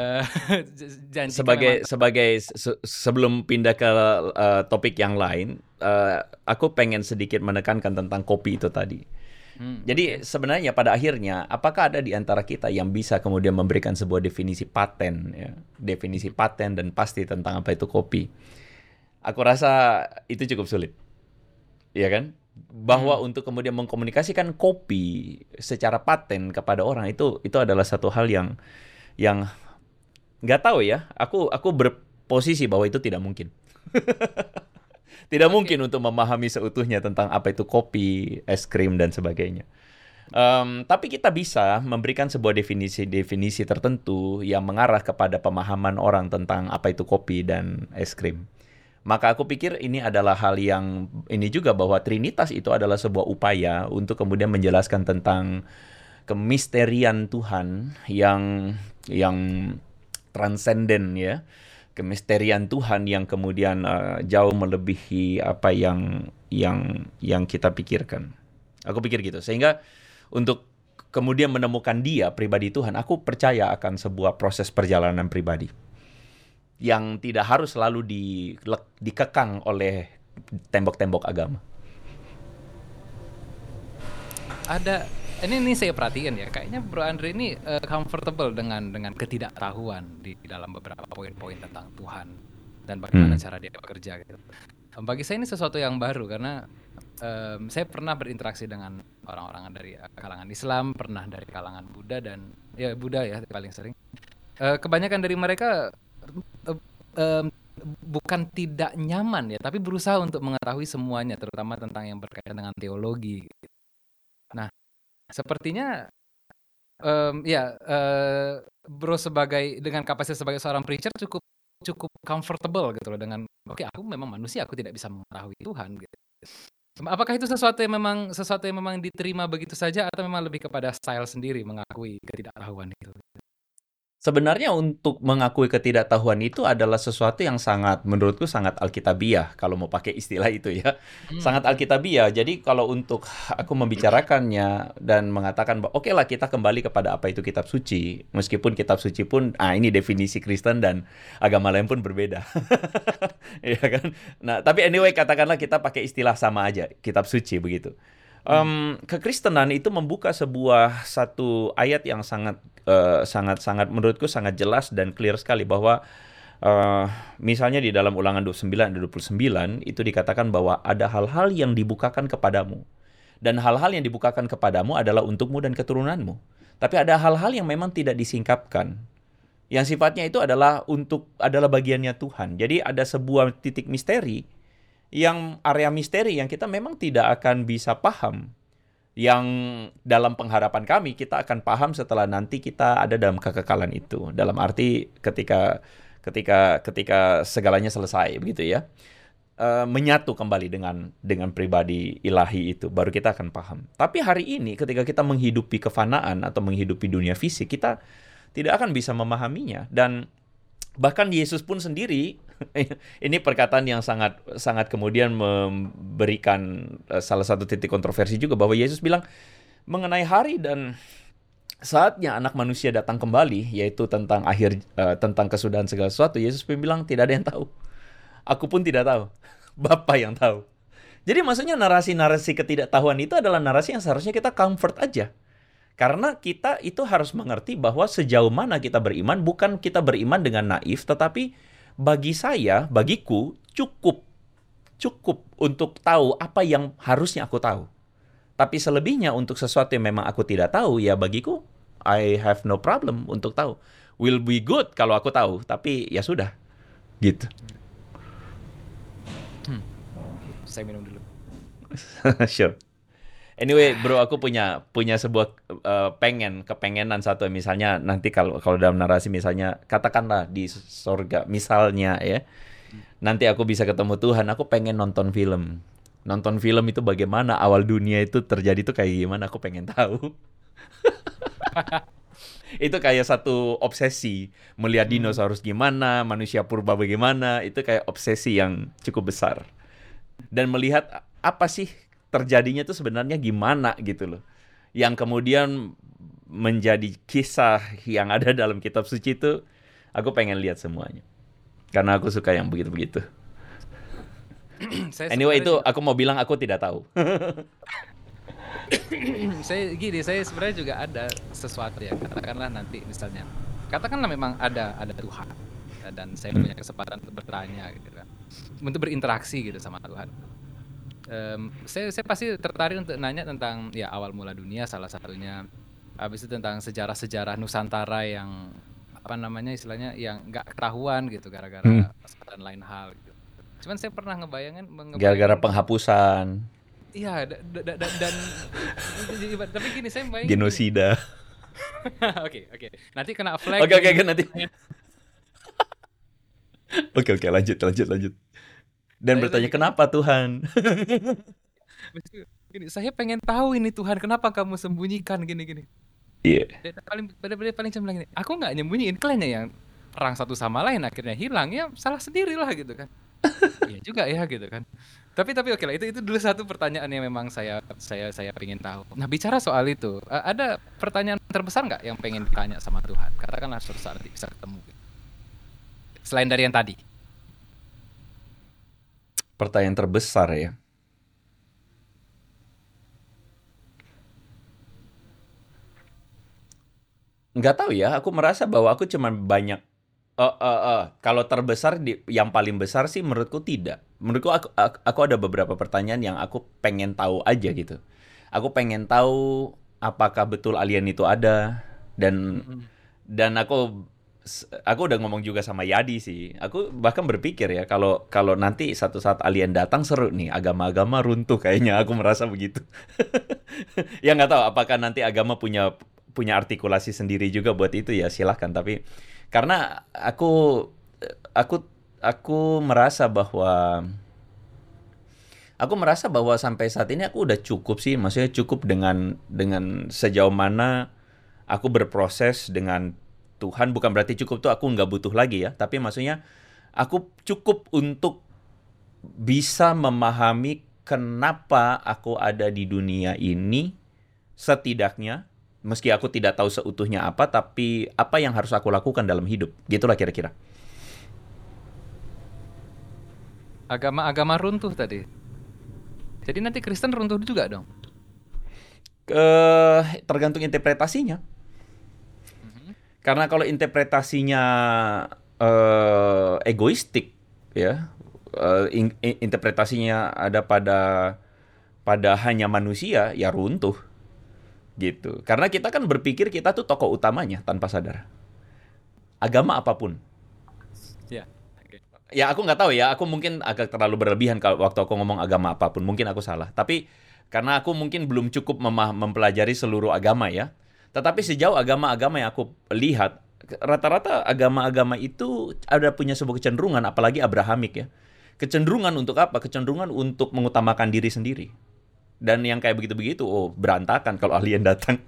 Sebelum pindah ke topik yang lain, aku pengen sedikit menekankan tentang kopi itu tadi. Jadi sebenarnya pada akhirnya, apakah ada di antara kita yang bisa kemudian memberikan sebuah definisi paten dan pasti tentang apa itu kopi? Aku rasa itu cukup sulit, ya kan? Bahwa untuk kemudian mengkomunikasikan kopi secara paten kepada orang itu adalah satu hal yang nggak tahu ya. Aku berposisi bahwa itu tidak mungkin. Tidak mungkin untuk memahami seutuhnya tentang apa itu kopi, es krim, dan sebagainya. Tapi kita bisa memberikan sebuah definisi tertentu yang mengarah kepada pemahaman orang tentang apa itu kopi dan es krim. Maka aku pikir ini adalah hal yang ini juga, bahwa Trinitas itu adalah sebuah upaya untuk kemudian menjelaskan tentang kemisterian Tuhan yang transenden ya. Kemisterian Tuhan yang kemudian jauh melebihi apa yang kita pikirkan. Aku pikir gitu. Sehingga untuk kemudian menemukan dia, pribadi Tuhan, aku percaya akan sebuah proses perjalanan pribadi yang tidak harus selalu dikekang oleh tembok-tembok agama. Ini saya perhatiin ya, kayaknya Bro Andre ini comfortable dengan ketidaktahuan di dalam beberapa poin-poin tentang Tuhan dan bagaimana cara dia bekerja gitu. Bagi saya ini sesuatu yang baru, karena saya pernah berinteraksi dengan orang-orang dari kalangan Islam, pernah dari kalangan Buddha, dan ya Buddha ya paling sering. Kebanyakan dari mereka bukan tidak nyaman ya, tapi berusaha untuk mengetahui semuanya, terutama tentang yang berkaitan dengan teologi. Nah, sepertinya Bro dengan kapasitas sebagai seorang preacher cukup comfortable gitu loh dengan aku memang manusia, aku tidak bisa mengetahui Tuhan gitu. Apakah itu sesuatu yang memang diterima begitu saja, atau memang lebih kepada style sendiri mengakui ketidaktahuan itu? Sebenarnya untuk mengakui ketidaktahuan itu adalah sesuatu yang menurutku sangat alkitabiah, kalau mau pakai istilah itu ya. Sangat alkitabiah. Jadi kalau untuk aku membicarakannya dan mengatakan bahwa oke lah, kita kembali kepada apa itu kitab suci, meskipun kitab suci pun ini definisi Kristen dan agama lain pun berbeda. Ya kan? Nah, tapi anyway, katakanlah kita pakai istilah sama aja, kitab suci begitu. Kekristenan itu membuka satu ayat yang sangat menurutku sangat jelas dan clear sekali, bahwa misalnya di dalam Ulangan 29 dan 29 itu dikatakan bahwa ada hal-hal yang dibukakan kepadamu, dan hal-hal yang dibukakan kepadamu adalah untukmu dan keturunanmu. Tapi ada hal-hal yang memang tidak disingkapkan, yang sifatnya itu adalah bagiannya Tuhan. Jadi ada sebuah titik misteri, area misteri yang kita memang tidak akan bisa paham, yang dalam pengharapan kami kita akan paham setelah nanti kita ada dalam kekekalan itu, dalam arti ketika segalanya selesai begitu ya, menyatu kembali dengan pribadi ilahi itu, baru kita akan paham. Tapi hari ini ketika kita menghidupi kefanaan atau menghidupi dunia fisik, kita tidak akan bisa memahaminya. Dan bahkan Yesus pun sendiri, ini perkataan yang sangat kemudian memberikan salah satu titik kontroversi juga, bahwa Yesus bilang mengenai hari dan saatnya anak manusia datang kembali, yaitu tentang tentang kesudahan segala sesuatu, Yesus bilang tidak ada yang tahu. Aku pun tidak tahu. Bapa yang tahu. Jadi maksudnya narasi-narasi ketidaktahuan itu adalah narasi yang seharusnya kita comfort aja. Karena kita itu harus mengerti bahwa sejauh mana kita beriman, bukan kita beriman dengan naif, tetapi bagiku, cukup untuk tahu apa yang harusnya aku tahu. Tapi selebihnya untuk sesuatu yang memang aku tidak tahu, ya bagiku, I have no problem untuk tahu. Will be good kalau aku tahu, tapi ya sudah, gitu. Saya minum dulu. Sure. Anyway, bro, aku punya sebuah kepengenan satu, misalnya nanti kalau dalam narasi misalnya katakanlah di sorga misalnya ya, nanti aku bisa ketemu Tuhan, aku pengen nonton film. Nonton film itu bagaimana awal dunia itu terjadi tuh kayak gimana, aku pengen tahu. Itu kayak satu obsesi, melihat dinosaurus gimana, manusia purba bagaimana, itu kayak obsesi yang cukup besar. Dan melihat apa sih terjadinya tuh sebenarnya gimana gitu loh. Yang kemudian menjadi kisah yang ada dalam kitab suci itu, aku pengen lihat semuanya. Karena aku suka yang begitu-begitu. Anyway, itu aku mau bilang aku tidak tahu. Saya sebenarnya juga ada sesuatu ya, katakanlah nanti misalnya, katakanlah memang ada Tuhan, dan saya punya kesempatan untuk bertanya gitu kan, untuk berinteraksi gitu sama Tuhan. Saya pasti tertarik untuk nanya tentang ya awal mula dunia salah satunya, habis itu tentang sejarah Nusantara yang apa namanya istilahnya yang nggak ketahuan gitu gara-gara satu dan lain hal gitu. Cuman saya pernah ngebayangin Gara-gara penghapusan. Iya, dan tapi gini saya bayangin genosida. Oke. Nanti kena flag. Oke, nanti. Oke, lanjut. Dan bertanya kenapa Tuhan? Gini, saya pengen tahu ini Tuhan, kenapa kamu sembunyikan gini. Iya. Paling cuma gini, aku nggak nyembunyiin, kalian yang perang satu sama lain akhirnya hilang, ya salah sendiri lah gitu kan. Iya juga ya gitu kan. Tapi oke lah, itu dulu satu pertanyaan yang memang saya pengen tahu. Nah, bicara soal itu, ada pertanyaan terbesar nggak yang pengen ditanya sama Tuhan? Katakanlah suatu saat nanti bisa ketemu. Selain dari yang tadi. Pertanyaan terbesar ya. Nggak tahu ya, aku merasa bahwa aku cuma banyak kalau terbesar yang paling besar sih menurutku tidak. Menurutku aku ada beberapa pertanyaan yang aku pengen tahu aja gitu. Aku pengen tahu apakah betul alien itu ada, dan aku udah ngomong juga sama Yadi sih. Aku bahkan berpikir ya kalau nanti satu saat alien datang seru nih, agama-agama runtuh kayaknya, aku merasa begitu. Ya nggak tahu apakah nanti agama punya artikulasi sendiri juga buat itu, ya silahkan, tapi karena aku merasa bahwa sampai saat ini aku udah cukup sih, maksudnya cukup dengan sejauh mana aku berproses dengan Tuhan. Bukan berarti cukup tuh aku nggak butuh lagi ya, tapi maksudnya aku cukup untuk bisa memahami kenapa aku ada di dunia ini, setidaknya meski aku tidak tahu seutuhnya apa, tapi apa yang harus aku lakukan dalam hidup. Gitulah kira-kira. Agama runtuh tadi. Jadi nanti Kristen runtuh juga dong? Tergantung interpretasinya. Karena kalau interpretasinya egoistik, ya, interpretasinya ada pada hanya manusia, ya runtuh. Gitu. Karena kita kan berpikir kita tuh tokoh utamanya tanpa sadar. Agama apapun. Ya. Ya aku nggak tahu ya, aku mungkin agak terlalu berlebihan kalau waktu aku ngomong agama apapun, mungkin aku salah. Tapi karena aku mungkin belum cukup mempelajari seluruh agama ya. Tetapi sejauh agama-agama yang aku lihat, rata-rata agama-agama itu ada punya sebuah kecenderungan, apalagi Abrahamik ya. Kecenderungan untuk apa? Kecenderungan untuk mengutamakan diri sendiri. Dan yang kayak begitu-begitu, berantakan kalau alien datang.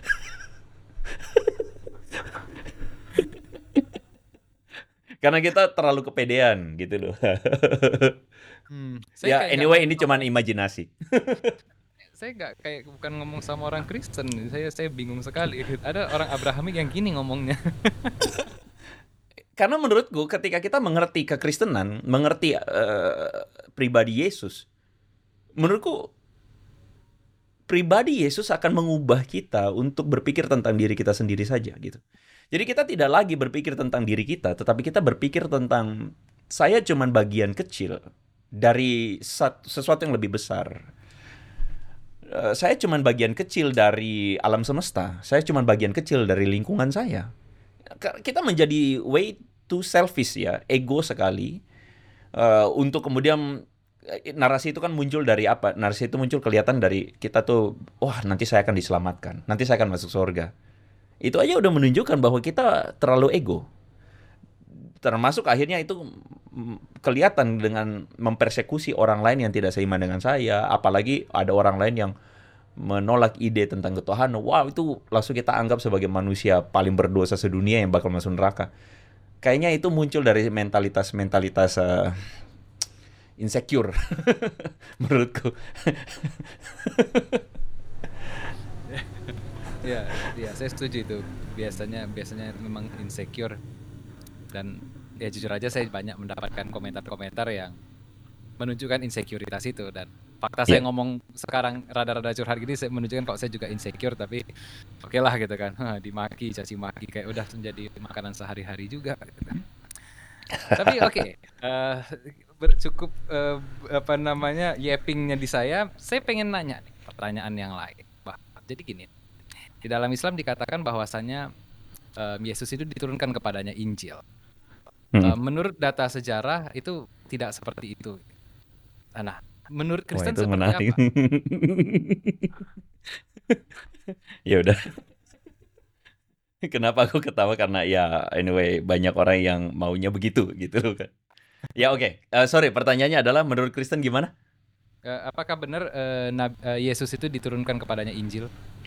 Karena kita terlalu kepedean gitu loh. Ya, anyway ini cuma imajinasi. saya nggak kayak bukan ngomong sama orang Kristen. Saya bingung sekali. Ada orang Abrahamik yang gini ngomongnya. Karena menurutku ketika kita mengerti kekristenan, mengerti pribadi Yesus, menurutku pribadi Yesus akan mengubah kita untuk berpikir tentang diri kita sendiri saja gitu. Jadi kita tidak lagi berpikir tentang diri kita, tetapi kita berpikir tentang saya cuman bagian kecil dari sesuatu yang lebih besar. Saya cuman bagian kecil dari alam semesta. Saya cuman bagian kecil dari lingkungan saya. Kita menjadi way too selfish ya, ego sekali. Untuk kemudian narasi itu kan muncul dari apa? Narasi itu muncul kelihatan dari kita tuh, wah nanti saya akan diselamatkan, nanti saya akan masuk surga. Itu aja udah menunjukkan bahwa kita terlalu ego. Termasuk akhirnya itu kelihatan dengan mempersekusi orang lain yang tidak seiman dengan saya. Apalagi ada orang lain yang menolak ide tentang ketuhanan. Wow, itu langsung kita anggap sebagai manusia paling berdosa sedunia yang bakal masuk neraka. Kayaknya itu muncul dari mentalitas insecure menurutku. Ya, saya setuju itu. Biasanya memang insecure, dan ya jujur aja saya banyak mendapatkan komentar-komentar yang menunjukkan insekuritas itu, dan fakta saya ngomong sekarang rada-rada curhat gini saya menunjukkan kalau saya juga insecure, tapi oke lah gitu kan. Dimaki, caci maki kayak udah menjadi makanan sehari-hari juga gitu. Tapi oke, cukup yappingnya di saya pengen nanya nih pertanyaan yang lain. Jadi gini, di dalam Islam dikatakan bahwasannya Yesus itu diturunkan kepadanya Injil. Menurut data sejarah itu tidak seperti itu. Nah, menurut Kristen itu seperti menarik. apa? Ya udah. Kenapa aku ketawa? Karena ya anyway banyak orang yang maunya begitu gitu kan. Ya oke. Sorry, pertanyaannya adalah menurut Kristen gimana? Apakah benar Yesus itu diturunkan kepadanya Injil?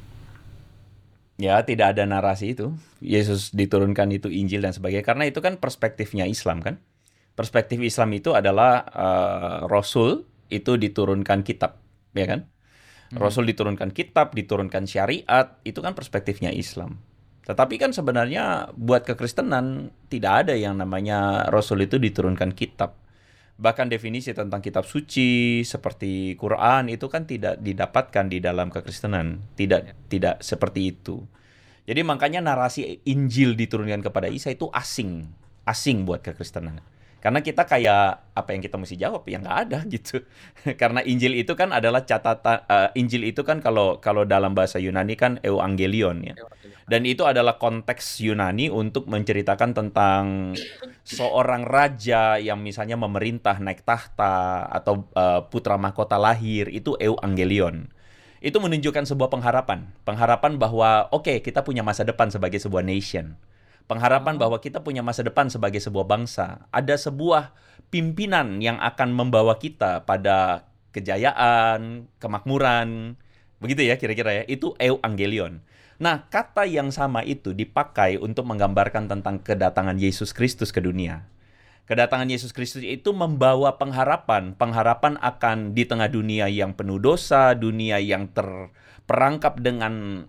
Ya, tidak ada narasi itu. Yesus diturunkan itu Injil dan sebagainya. Karena itu kan perspektifnya Islam kan. Perspektif Islam itu adalah Rasul itu diturunkan kitab, ya kan? Rasul diturunkan kitab, diturunkan syariat, itu kan perspektifnya Islam. Tetapi kan sebenarnya buat kekristenan tidak ada yang namanya Rasul itu diturunkan kitab. Bahkan definisi tentang kitab suci seperti Quran itu kan tidak didapatkan di dalam kekristenan. Tidak seperti itu. Jadi makanya narasi Injil diturunkan kepada Isa itu asing buat kekristenan. Karena kita kayak apa yang kita mesti jawab ya nggak ada gitu. Karena Injil itu kan adalah catatan. Injil itu kan kalau dalam bahasa Yunani kan euangelion ya. Dan itu adalah konteks Yunani untuk menceritakan tentang seorang raja yang misalnya memerintah naik tahta atau putra mahkota lahir, itu euangelion. Itu menunjukkan sebuah pengharapan bahwa oke, kita punya masa depan sebagai sebuah nation. Pengharapan bahwa kita punya masa depan sebagai sebuah bangsa. Ada sebuah pimpinan yang akan membawa kita pada kejayaan, kemakmuran. Begitu ya kira-kira ya. Itu euangelion. Nah, kata yang sama itu dipakai untuk menggambarkan tentang kedatangan Yesus Kristus ke dunia. Kedatangan Yesus Kristus itu membawa pengharapan akan di tengah dunia yang penuh dosa, dunia yang terperangkap dengan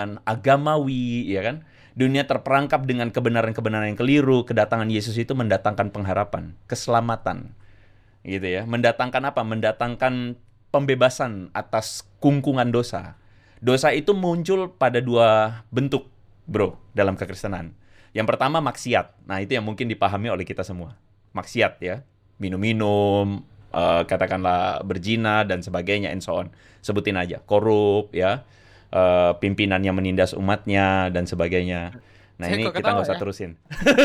agamawi, ya kan? Dunia terperangkap dengan kebenaran-kebenaran yang keliru. Kedatangan Yesus itu mendatangkan pengharapan, keselamatan, gitu ya. Mendatangkan apa? Mendatangkan pembebasan atas kungkungan dosa. Dosa itu muncul pada dua bentuk, bro, dalam kekristenan. Yang pertama maksiat. Nah, itu yang mungkin dipahami oleh kita semua. Maksiat ya. Minum-minum, katakanlah berzina dan sebagainya and so on. Sebutin aja. Korup ya. Pimpinannya menindas umatnya dan sebagainya. Nah, ini kita nggak usah terusin.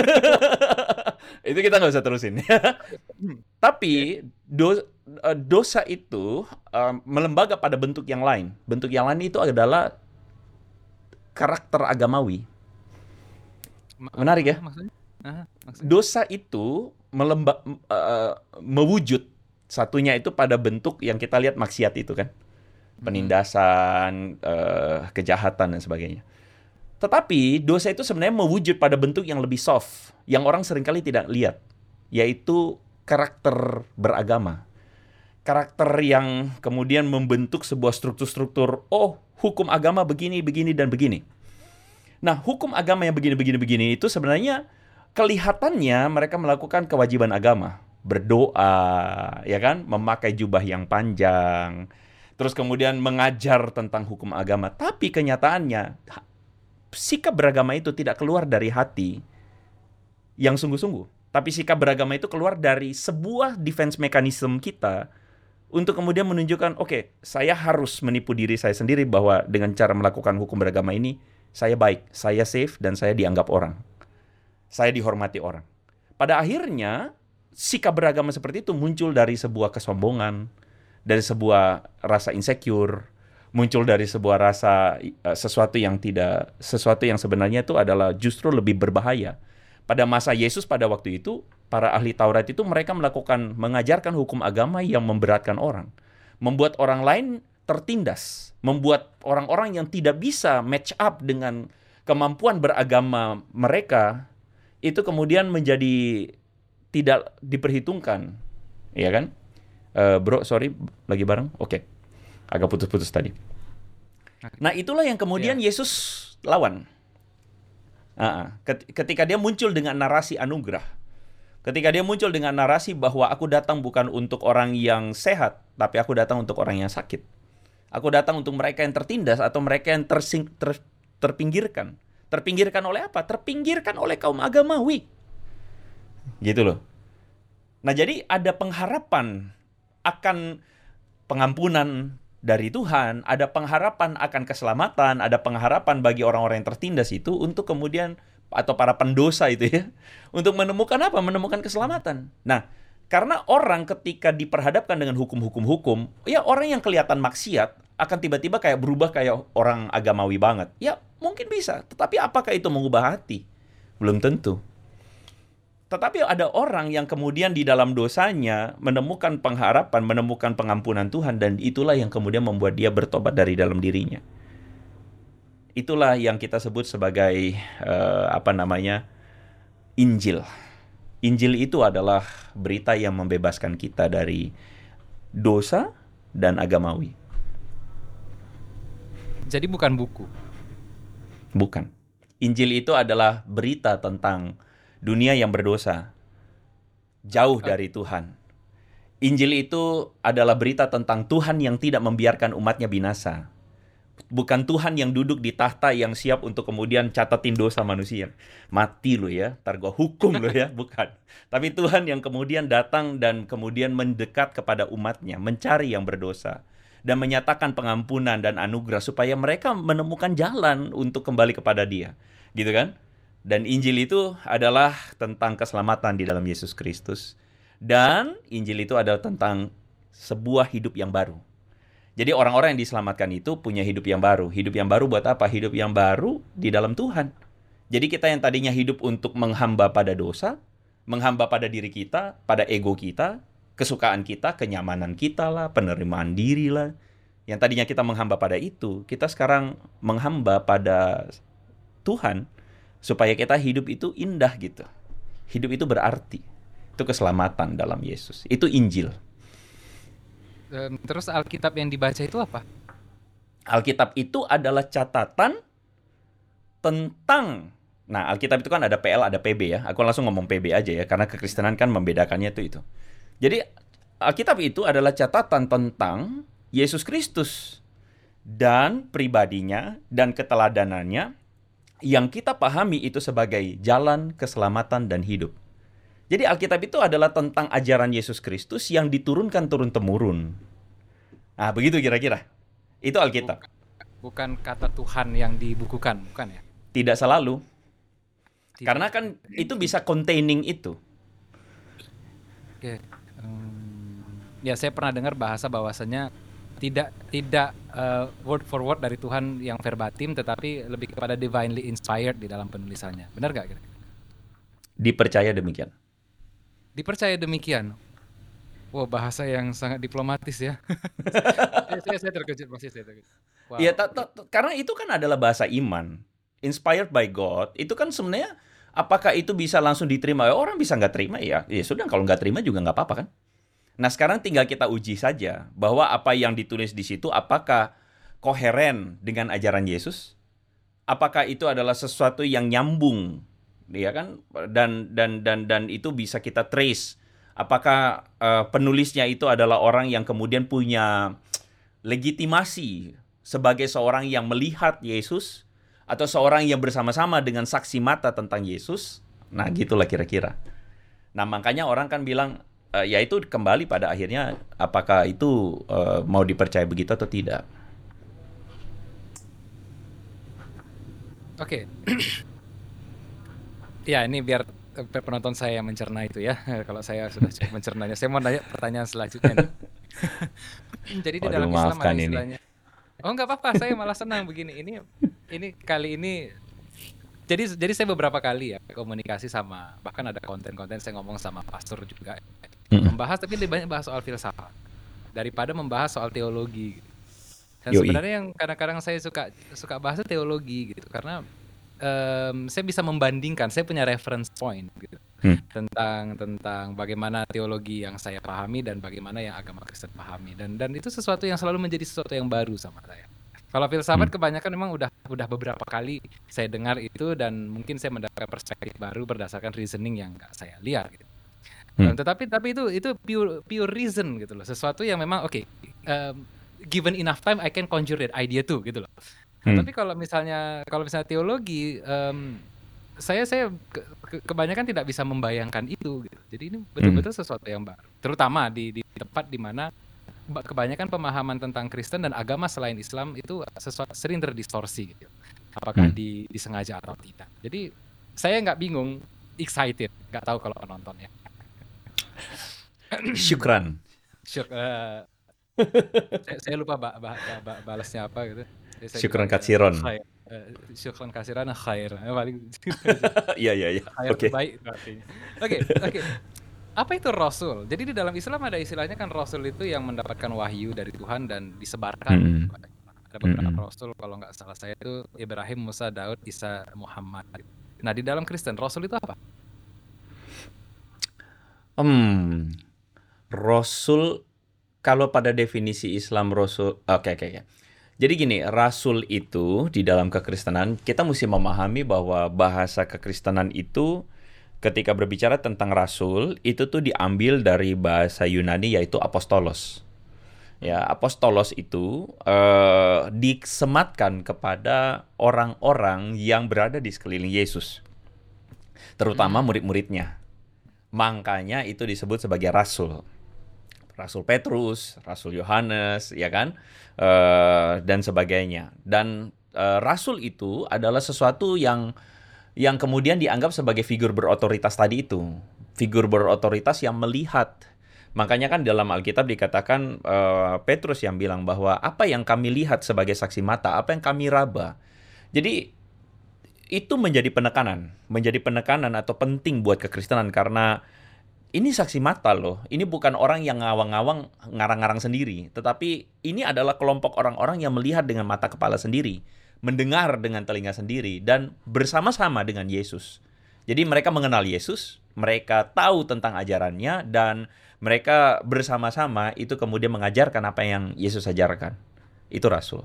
Itu kita nggak usah terusin. Tapi dosa itu melembaga pada bentuk yang lain. Bentuk yang lain itu adalah karakter agamawi. Menarik ya? Maksudnya? Dosa itu mewujud. Satunya itu pada bentuk yang kita lihat maksiat itu kan. Penindasan, kejahatan dan sebagainya. Tetapi dosa itu sebenarnya mewujud pada bentuk yang lebih soft, yang orang seringkali tidak lihat, yaitu karakter beragama. karakter yang kemudian membentuk sebuah struktur-struktur, oh, hukum agama begini, begini, dan begini. Nah, hukum agama yang begini itu sebenarnya kelihatannya mereka melakukan kewajiban agama. Berdoa, ya kan? Memakai jubah yang panjang. Terus kemudian mengajar tentang hukum agama. Tapi kenyataannya, sikap beragama itu tidak keluar dari hati yang sungguh-sungguh. Tapi sikap beragama itu keluar dari sebuah defense mechanism kita untuk kemudian menunjukkan, oke, saya harus menipu diri saya sendiri bahwa dengan cara melakukan hukum beragama ini, saya baik, saya safe, dan saya dianggap orang. Saya dihormati orang. Pada akhirnya, sikap beragama seperti itu muncul dari sebuah kesombongan, dari sebuah rasa insecure, muncul dari sebuah rasa sesuatu yang sebenarnya itu adalah justru lebih berbahaya. Pada masa Yesus pada waktu itu, para ahli Taurat itu mereka mengajarkan hukum agama yang memberatkan orang. Membuat orang lain tertindas. Membuat orang-orang yang tidak bisa match up dengan kemampuan beragama mereka, itu kemudian menjadi tidak diperhitungkan. Iya kan? Bro, sorry, lagi bareng? Oke. Agak putus-putus tadi. Nah, itulah yang kemudian Yesus lawan. Ketika dia muncul dengan narasi anugerah, ketika dia muncul dengan narasi bahwa aku datang bukan untuk orang yang sehat, tapi aku datang untuk orang yang sakit. Aku datang untuk mereka yang tertindas atau mereka yang terpinggirkan. Terpinggirkan oleh apa? Terpinggirkan oleh kaum agamawi. Gitu loh. Nah, jadi ada pengharapan akan pengampunan dari Tuhan, ada pengharapan akan keselamatan, ada pengharapan bagi orang-orang yang tertindas itu untuk kemudian, atau para pendosa itu ya, untuk menemukan apa? Menemukan keselamatan. Nah, karena orang ketika diperhadapkan dengan hukum-hukum, ya orang yang kelihatan maksiat akan tiba-tiba kayak berubah kayak orang agamawi banget. Ya, mungkin bisa. Tetapi apakah itu mengubah hati? Belum tentu. Tetapi ada orang yang kemudian di dalam dosanya menemukan pengharapan, menemukan pengampunan Tuhan, dan itulah yang kemudian membuat dia bertobat dari dalam dirinya. Itulah yang kita sebut sebagai Injil. Injil itu adalah berita yang membebaskan kita dari dosa dan agamawi. Jadi bukan buku. Bukan. Injil itu adalah berita tentang dunia yang berdosa, jauh dari Tuhan. Injil itu adalah berita tentang Tuhan yang tidak membiarkan umatnya binasa. Bukan Tuhan yang duduk di tahta yang siap untuk kemudian catatin dosa manusia. Mati lo ya, ntar gua hukum lo ya, bukan. Tapi Tuhan yang kemudian datang dan kemudian mendekat kepada umatnya, mencari yang berdosa, dan menyatakan pengampunan dan anugerah supaya mereka menemukan jalan untuk kembali kepada Dia. Gitu kan? Dan Injil itu adalah tentang keselamatan di dalam Yesus Kristus. Dan Injil itu adalah tentang sebuah hidup yang baru. Jadi orang-orang yang diselamatkan itu punya hidup yang baru. Hidup yang baru buat apa? Hidup yang baru di dalam Tuhan. Jadi kita yang tadinya hidup untuk menghamba pada dosa, menghamba pada diri kita, pada ego kita, kesukaan kita, kenyamanan kita lah, penerimaan diri lah. Yang tadinya kita menghamba pada itu, kita sekarang menghamba pada Tuhan. Supaya kita hidup itu indah gitu. Hidup itu berarti. Itu keselamatan dalam Yesus. Itu Injil. Terus Alkitab yang dibaca itu apa? Alkitab itu adalah catatan tentang... Nah, Alkitab itu kan ada PL, ada PB ya. Aku langsung ngomong PB aja ya. Karena kekristenan kan membedakannya itu. Jadi, Alkitab itu adalah catatan tentang Yesus Kristus. Dan pribadinya dan keteladanannya yang kita pahami itu sebagai jalan keselamatan dan hidup. Jadi Alkitab itu adalah tentang ajaran Yesus Kristus yang diturunkan turun-temurun. Nah, begitu kira-kira. Itu Alkitab. Bukan kata Tuhan yang dibukukan, bukan ya? Tidak selalu. Karena kan itu bisa containing itu. Oke. Ya, saya pernah dengar bahasa bahwasanya tidak word for word dari Tuhan yang verbatim, tetapi lebih kepada divinely inspired di dalam penulisannya. Benar gak kira-kira? Dipercaya demikian. Dipercaya demikian. Wah, bahasa yang sangat diplomatis ya. saya terkejut, masih saya terkejut. Wow. Ya, karena itu kan adalah bahasa iman. Inspired by God, itu kan sebenarnya apakah itu bisa langsung diterima? Orang bisa nggak terima ya. Ya sudah, kalau nggak terima juga nggak apa-apa kan. Nah, sekarang tinggal kita uji saja bahwa apa yang ditulis di situ apakah koheren dengan ajaran Yesus? Apakah itu adalah sesuatu yang nyambung, ya kan? Dan itu bisa kita trace. Apakah penulisnya itu adalah orang yang kemudian punya legitimasi sebagai seorang yang melihat Yesus atau seorang yang bersama-sama dengan saksi mata tentang Yesus? Nah, gitulah kira-kira. Nah, makanya orang kan bilang, ya itu kembali pada akhirnya apakah itu mau dipercaya begitu atau tidak. Oke. Ya, ini biar penonton saya yang mencerna itu ya. Kalau saya sudah cukup mencernanya. Saya mau nanya pertanyaan selanjutnya nih. Jadi di Waduh, dalam Islam ada maafkan ini. istilahnya. Oh, nggak apa-apa, saya malah senang begini. Ini kali ini jadi saya beberapa kali ya komunikasi sama, bahkan ada konten-konten saya ngomong sama pastor juga. Membahas, tapi lebih banyak bahas soal filsafat daripada membahas soal teologi. Dan Yoi. sebenarnya yang kadang-kadang saya suka bahas itu teologi gitu, karena saya bisa membandingkan, saya punya reference point gitu tentang bagaimana teologi yang saya pahami dan bagaimana yang agama Kristen pahami, dan itu sesuatu yang selalu menjadi sesuatu yang baru sama saya. Kalau filsafat kebanyakan memang udah beberapa kali saya dengar itu, dan mungkin saya mendapatkan perspektif baru berdasarkan reasoning yang nggak saya lihat gitu. Tetapi itu pure reason gitu loh, sesuatu yang memang oke, given enough time I can conjure that idea tuh gitu loh. Tapi kalau misalnya teologi, saya kebanyakan tidak bisa membayangkan itu gitu. Jadi ini betul-betul sesuatu yang baru, terutama di tempat di mana kebanyakan pemahaman tentang Kristen dan agama selain Islam itu sering terdistorsi gitu. Apakah disengaja atau tidak. Jadi saya nggak bingung, excited, nggak tahu kalau penontonnya. Syukran. Saya lupa balasnya apa gitu. Syukran katsiron. Syukran katsiran khair. Paling Iya. khair terbaik artinya. Oke. Apa itu Rasul? Jadi di dalam Islam ada istilahnya kan, Rasul itu yang mendapatkan wahyu dari Tuhan dan disebarkan. Ada beberapa Rasul, kalau nggak salah saya itu Ibrahim, Musa, Daud, Isa, Muhammad. Nah, di dalam Kristen Rasul itu apa? Rasul, kalau pada definisi Islam Rasul, oke. Jadi gini, Rasul itu di dalam kekristenan kita mesti memahami bahwa bahasa kekristenan itu ketika berbicara tentang rasul itu tuh diambil dari bahasa Yunani yaitu apostolos. Ya, apostolos itu disematkan kepada orang-orang yang berada di sekeliling Yesus, terutama murid-muridnya. Makanya itu disebut sebagai rasul. Rasul Petrus, Rasul Yohanes, ya kan, dan sebagainya. Dan rasul itu adalah sesuatu yang kemudian dianggap sebagai figur berotoritas tadi itu. Figur berotoritas yang melihat. Makanya kan dalam Alkitab dikatakan Petrus yang bilang bahwa apa yang kami lihat sebagai saksi mata, apa yang kami raba. Jadi itu menjadi penekanan atau penting buat kekristenan, karena ini saksi mata loh. Ini bukan orang yang ngawang-ngawang, ngarang-ngarang sendiri. Tetapi ini adalah kelompok orang-orang yang melihat dengan mata kepala sendiri, mendengar dengan telinga sendiri, dan bersama-sama dengan Yesus. Jadi mereka mengenal Yesus, mereka tahu tentang ajarannya, dan mereka bersama-sama itu kemudian mengajarkan apa yang Yesus ajarkan. Itu rasul.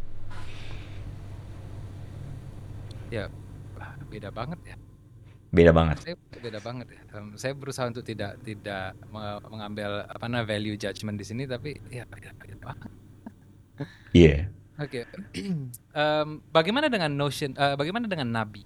Ya, beda banget ya. Beda banget. Beda banget ya. Saya berusaha untuk tidak mengambil value judgment di sini, tapi ya beda banget. Iya. Oke. Bagaimana dengan bagaimana dengan nabi?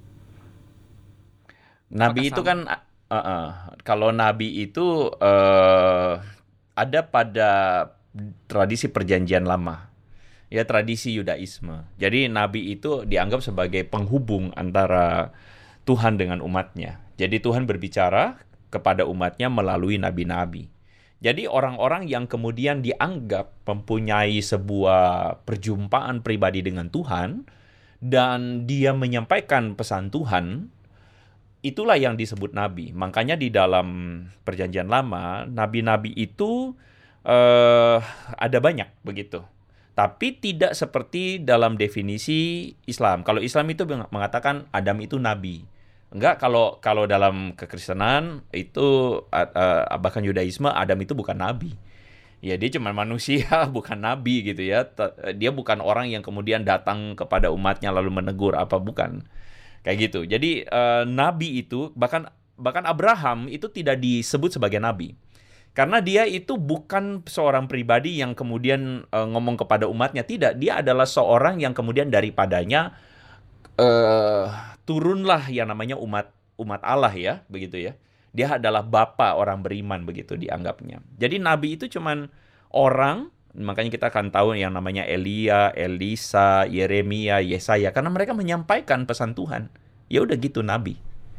Nabi itu kan kalau nabi itu ada pada tradisi perjanjian lama. Ya, tradisi Yudaisme. Jadi nabi itu dianggap sebagai penghubung antara Tuhan dengan umatnya. Jadi Tuhan berbicara kepada umatnya melalui nabi-nabi. Jadi orang-orang yang kemudian dianggap mempunyai sebuah perjumpaan pribadi dengan Tuhan dan dia menyampaikan pesan Tuhan, itulah yang disebut nabi. Makanya di dalam perjanjian lama, nabi-nabi itu ada banyak begitu. Tapi tidak seperti dalam definisi Islam. Kalau Islam itu mengatakan Adam itu nabi. Enggak, kalau kalau dalam kekristenan itu bahkan Yudaisme, Adam itu bukan nabi. Ya dia cuma manusia, bukan nabi gitu ya. Dia bukan orang yang kemudian datang kepada umatnya lalu menegur apa, bukan. Kayak gitu. Jadi nabi itu bahkan bahkan Abraham itu tidak disebut sebagai nabi. Karena dia itu bukan seorang pribadi yang kemudian ngomong kepada umatnya, tidak. Dia adalah seorang yang kemudian daripadanya eh turunlah yang namanya umat umat Allah ya, begitu ya. Dia adalah bapa orang beriman begitu dianggapnya. Jadi nabi itu cuman orang, makanya kita akan tahu yang namanya Elia, Elisa, Yeremia, Yesaya karena mereka menyampaikan pesan Tuhan. Ya udah gitu nabi.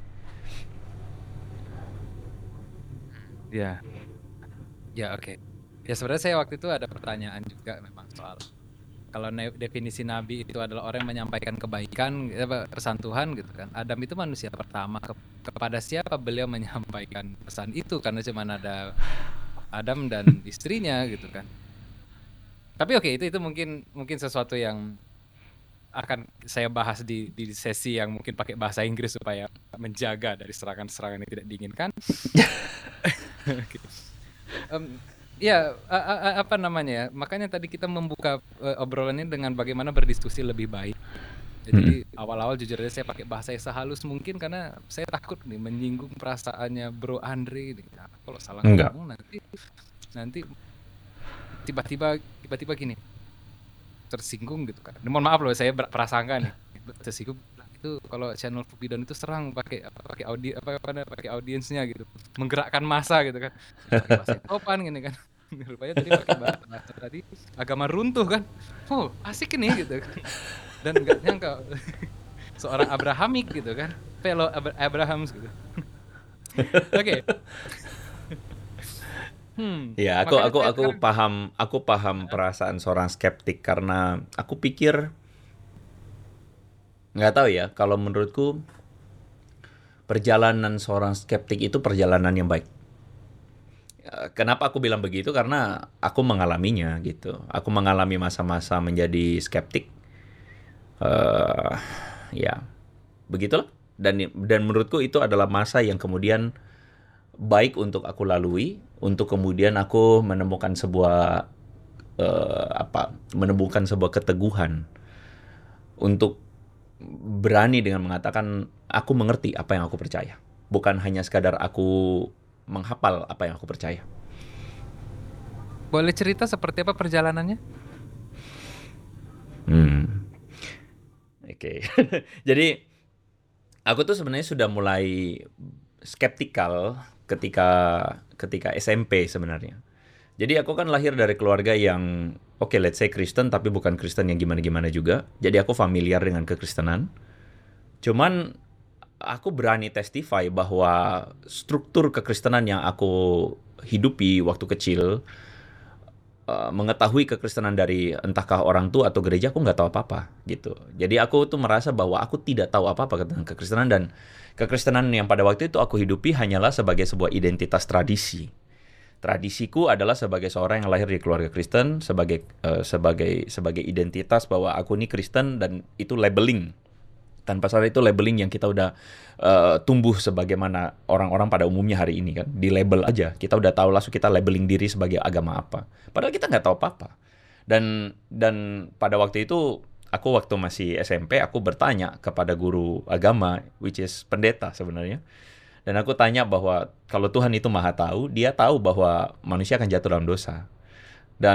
Ya, ya oke. Ya sebenarnya saya waktu itu ada pertanyaan juga memang soal kalau definisi nabi itu adalah orang yang menyampaikan kebaikan, pesan Tuhan gitu kan. Adam itu manusia pertama, kepada siapa beliau menyampaikan pesan itu, karena cuma ada Adam dan istrinya gitu kan. Tapi oke, itu mungkin mungkin sesuatu yang akan saya bahas di sesi yang mungkin pakai bahasa Inggris supaya menjaga dari serangan-serangan yang tidak diinginkan. Oke. Ya, apa namanya ya? Makanya tadi kita membuka obrolan ini dengan bagaimana berdiskusi lebih baik. Jadi awal-awal jujur aja saya pakai bahasa yang sehalus mungkin karena saya takut nih menyinggung perasaannya Bro Andre. Nah, kalau salah Enggak. ngomong nanti tiba-tiba gini tersinggung gitu kan. Mohon maaf loh, saya prasangka nih tersinggung. Itu kalau channel Cupidon itu serang pakai pakai audiensnya gitu, menggerakkan massa gitu kan, pakai bahasa topan gini kan. Rupanya tadi pakai bahasa tadi agama runtuh kan. Oh asik ini gitu kan. Dan nggak nyangka seorang Abrahamik gitu kan, fellow Abrahams gitu. Oke. Ya, Makanya saya aku paham perasaan seorang skeptik karena aku pikir nggak tahu ya, kalau menurutku perjalanan seorang skeptik itu perjalanan yang baik. Kenapa aku bilang begitu? Karena aku mengalaminya gitu. Aku mengalami masa-masa menjadi skeptik. eh Ya, begitulah. Dan menurutku itu adalah masa yang kemudian baik untuk aku lalui, untuk kemudian aku menemukan sebuah menemukan sebuah keteguhan untuk berani dengan mengatakan aku mengerti apa yang aku percaya. Bukan hanya sekadar aku menghafal apa yang aku percaya. boleh cerita seperti apa perjalanannya? Oke. Jadi aku tuh sebenarnya sudah mulai skeptikal ketika ketika SMP sebenarnya. Jadi aku kan lahir dari keluarga yang oke, let's say Kristen tapi bukan Kristen yang gimana-gimana juga. Jadi aku familiar dengan kekristenan. Cuman aku berani testify bahwa struktur kekristenan yang aku hidupi waktu kecil, mengetahui kekristenan dari entahkah orang tua atau gereja, aku nggak tahu apa-apa gitu. Jadi aku tuh merasa bahwa aku tidak tahu apa-apa tentang kekristenan, dan kekristenan yang pada waktu itu aku hidupi hanyalah sebagai sebuah identitas tradisi. Tradisiku adalah sebagai seorang yang lahir di keluarga Kristen, sebagai identitas bahwa aku ini Kristen, dan itu labeling. Tanpa sadar itu labeling yang kita udah tumbuh sebagaimana orang-orang pada umumnya hari ini kan. Di label aja, kita udah tahu langsung kita labeling diri sebagai agama apa. Padahal kita nggak tahu apa-apa. Dan pada waktu itu, aku waktu masih SMP, aku bertanya kepada guru agama, which is pendeta sebenarnya. Dan aku tanya bahwa kalau Tuhan itu maha tahu, dia tahu bahwa manusia akan jatuh dalam dosa. Dan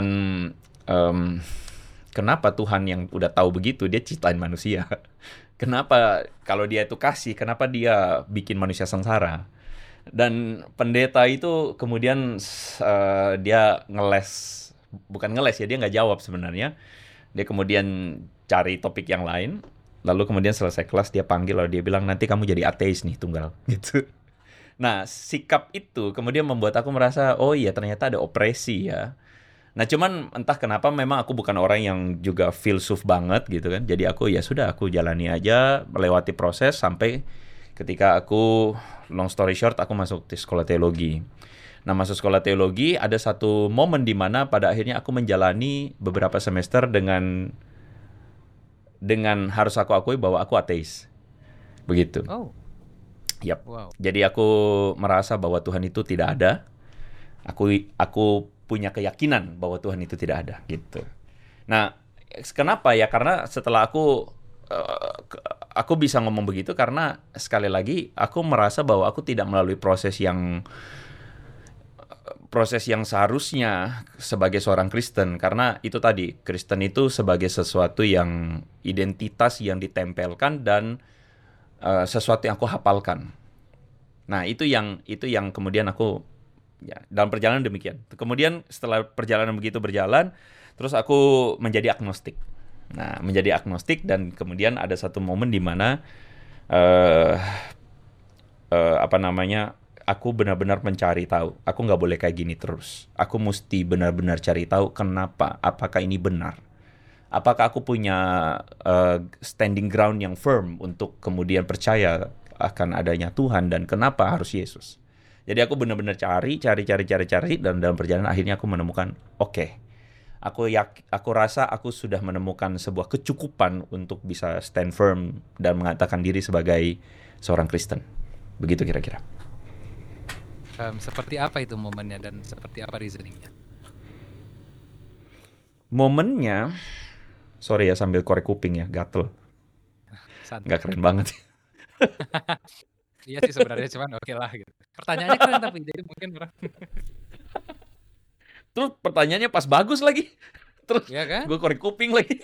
kenapa Tuhan yang udah tahu begitu, dia ciptain manusia? Kenapa kalau dia itu kasih, kenapa dia bikin manusia sengsara? Dan pendeta itu kemudian dia ngeles, bukan ngeles ya, dia nggak jawab sebenarnya. Dia kemudian cari topik yang lain. Lalu kemudian selesai kelas dia panggil, lalu dia bilang nanti kamu jadi ateis nih tunggal gitu. Nah, sikap itu kemudian membuat aku merasa, oh iya ternyata ada opresi ya. Nah, cuman entah kenapa memang aku bukan orang yang juga filsuf banget gitu kan. Jadi aku ya sudah, aku jalani aja, melewati proses sampai ketika aku, long story short, aku masuk di sekolah teologi. Nah, masuk sekolah teologi ada satu momen di mana pada akhirnya aku menjalani beberapa semester dengan harus aku akui bahwa aku ateis. Begitu. Oh, Yap. Wow. Jadi aku merasa bahwa Tuhan itu tidak ada. Aku punya keyakinan bahwa Tuhan itu tidak ada gitu. Nah, kenapa ya? Karena setelah eh, ke- aku bisa ngomong begitu karena sekali lagi aku merasa bahwa aku tidak melalui proses yang seharusnya sebagai seorang Kristen, karena itu tadi, Kristen itu sebagai sesuatu yang identitas yang ditempelkan dan sesuatu yang aku hafalkan. Nah, itu yang kemudian aku, ya, dalam perjalanan demikian. Kemudian setelah perjalanan begitu berjalan, terus aku menjadi agnostik. Nah, menjadi agnostik dan kemudian ada satu momen di mana eh apa namanya, aku benar-benar mencari tahu. Aku nggak boleh kayak gini terus. Aku mesti benar-benar cari tahu kenapa, apakah ini benar. Apakah aku punya standing ground yang firm untuk kemudian percaya akan adanya Tuhan dan kenapa harus Yesus. Jadi aku benar-benar cari dan dalam perjalanan akhirnya aku menemukan, oke, aku rasa aku sudah menemukan sebuah kecukupan untuk bisa stand firm dan mengatakan diri sebagai seorang Kristen. Begitu kira-kira. Seperti apa itu momennya dan seperti apa reasoningnya? Momennya, sorry ya sambil korek kuping ya, gatel. Santai. Nggak keren banget. Iya sih sebenarnya, cuman oke lah gitu. Pertanyaannya keren tapi jadi mungkin orang Terus pertanyaannya pas bagus lagi. Terus ya kan? gue korek kuping lagi.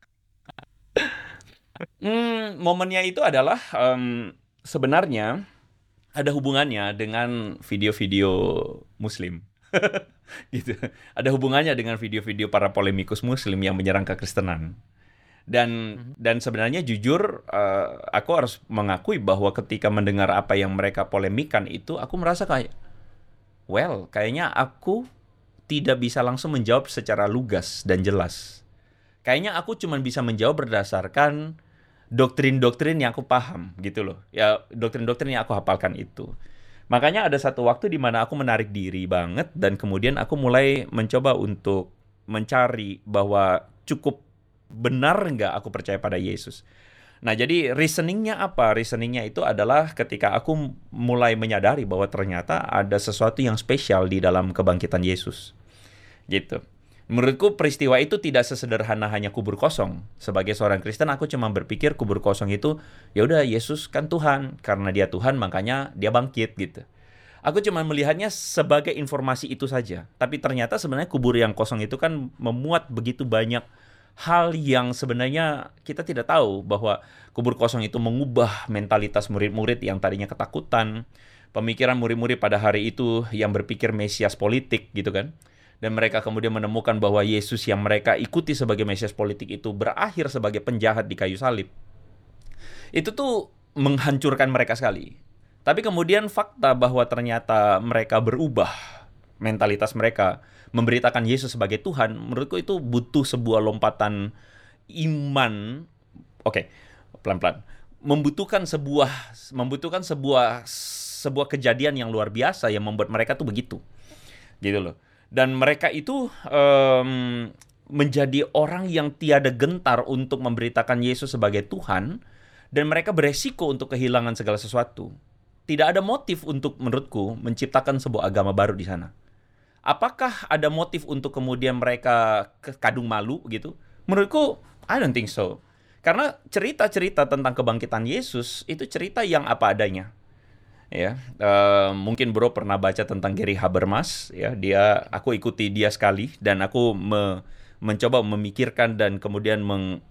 Momennya itu adalah sebenarnya ada hubungannya dengan video-video Muslim. Gitu. Ada hubungannya dengan video-video para polemikus Muslim yang menyerang kekristenan. Mhm. Dan sebenarnya jujur, aku harus mengakui bahwa ketika mendengar apa yang mereka polemikan itu, aku merasa kayak, well, kayaknya aku tidak bisa langsung menjawab secara lugas dan jelas. Kayaknya aku cuma bisa menjawab berdasarkan doktrin-doktrin yang aku paham gitu loh. Ya, doktrin-doktrin yang aku hafalkan itu. Makanya ada satu waktu di mana aku menarik diri banget dan kemudian aku mulai mencoba untuk mencari bahwa cukup benar nggak aku percaya pada Yesus. Nah, jadi reasoningnya apa? Reasoningnya itu adalah ketika aku mulai menyadari bahwa ternyata ada sesuatu yang spesial di dalam kebangkitan Yesus. Gitu. Menurutku peristiwa itu tidak sesederhana hanya kubur kosong. Sebagai seorang Kristen, aku cuma berpikir kubur kosong itu, ya udah, Yesus kan Tuhan, karena dia Tuhan makanya dia bangkit gitu. Aku cuma melihatnya sebagai informasi itu saja. Tapi ternyata sebenarnya kubur yang kosong itu kan memuat begitu banyak hal yang sebenarnya kita tidak tahu, bahwa kubur kosong itu mengubah mentalitas murid-murid yang tadinya ketakutan, pemikiran murid-murid pada hari itu yang berpikir Mesias politik gitu kan. Dan mereka kemudian menemukan bahwa Yesus yang mereka ikuti sebagai Mesias politik itu berakhir sebagai penjahat di kayu salib. Itu tuh menghancurkan mereka sekali. Tapi kemudian fakta bahwa ternyata mereka berubah, mentalitas mereka memberitakan Yesus sebagai Tuhan, menurutku itu butuh sebuah lompatan iman. Oke, pelan-pelan. Membutuhkan sebuah kejadian yang luar biasa yang membuat mereka tuh begitu. Gitu loh. Dan mereka itu menjadi orang yang tiada gentar untuk memberitakan Yesus sebagai Tuhan, dan mereka beresiko untuk kehilangan segala sesuatu. Tidak ada motif untuk, menurutku, menciptakan sebuah agama baru di sana. Apakah ada motif untuk kemudian mereka kadung malu gitu? Menurutku, I don't think so. Karena cerita-cerita tentang kebangkitan Yesus itu cerita yang apa adanya. Ya, mungkin bro pernah baca tentang Gary Habermas, ya, aku ikuti dia sekali dan aku mencoba memikirkan dan kemudian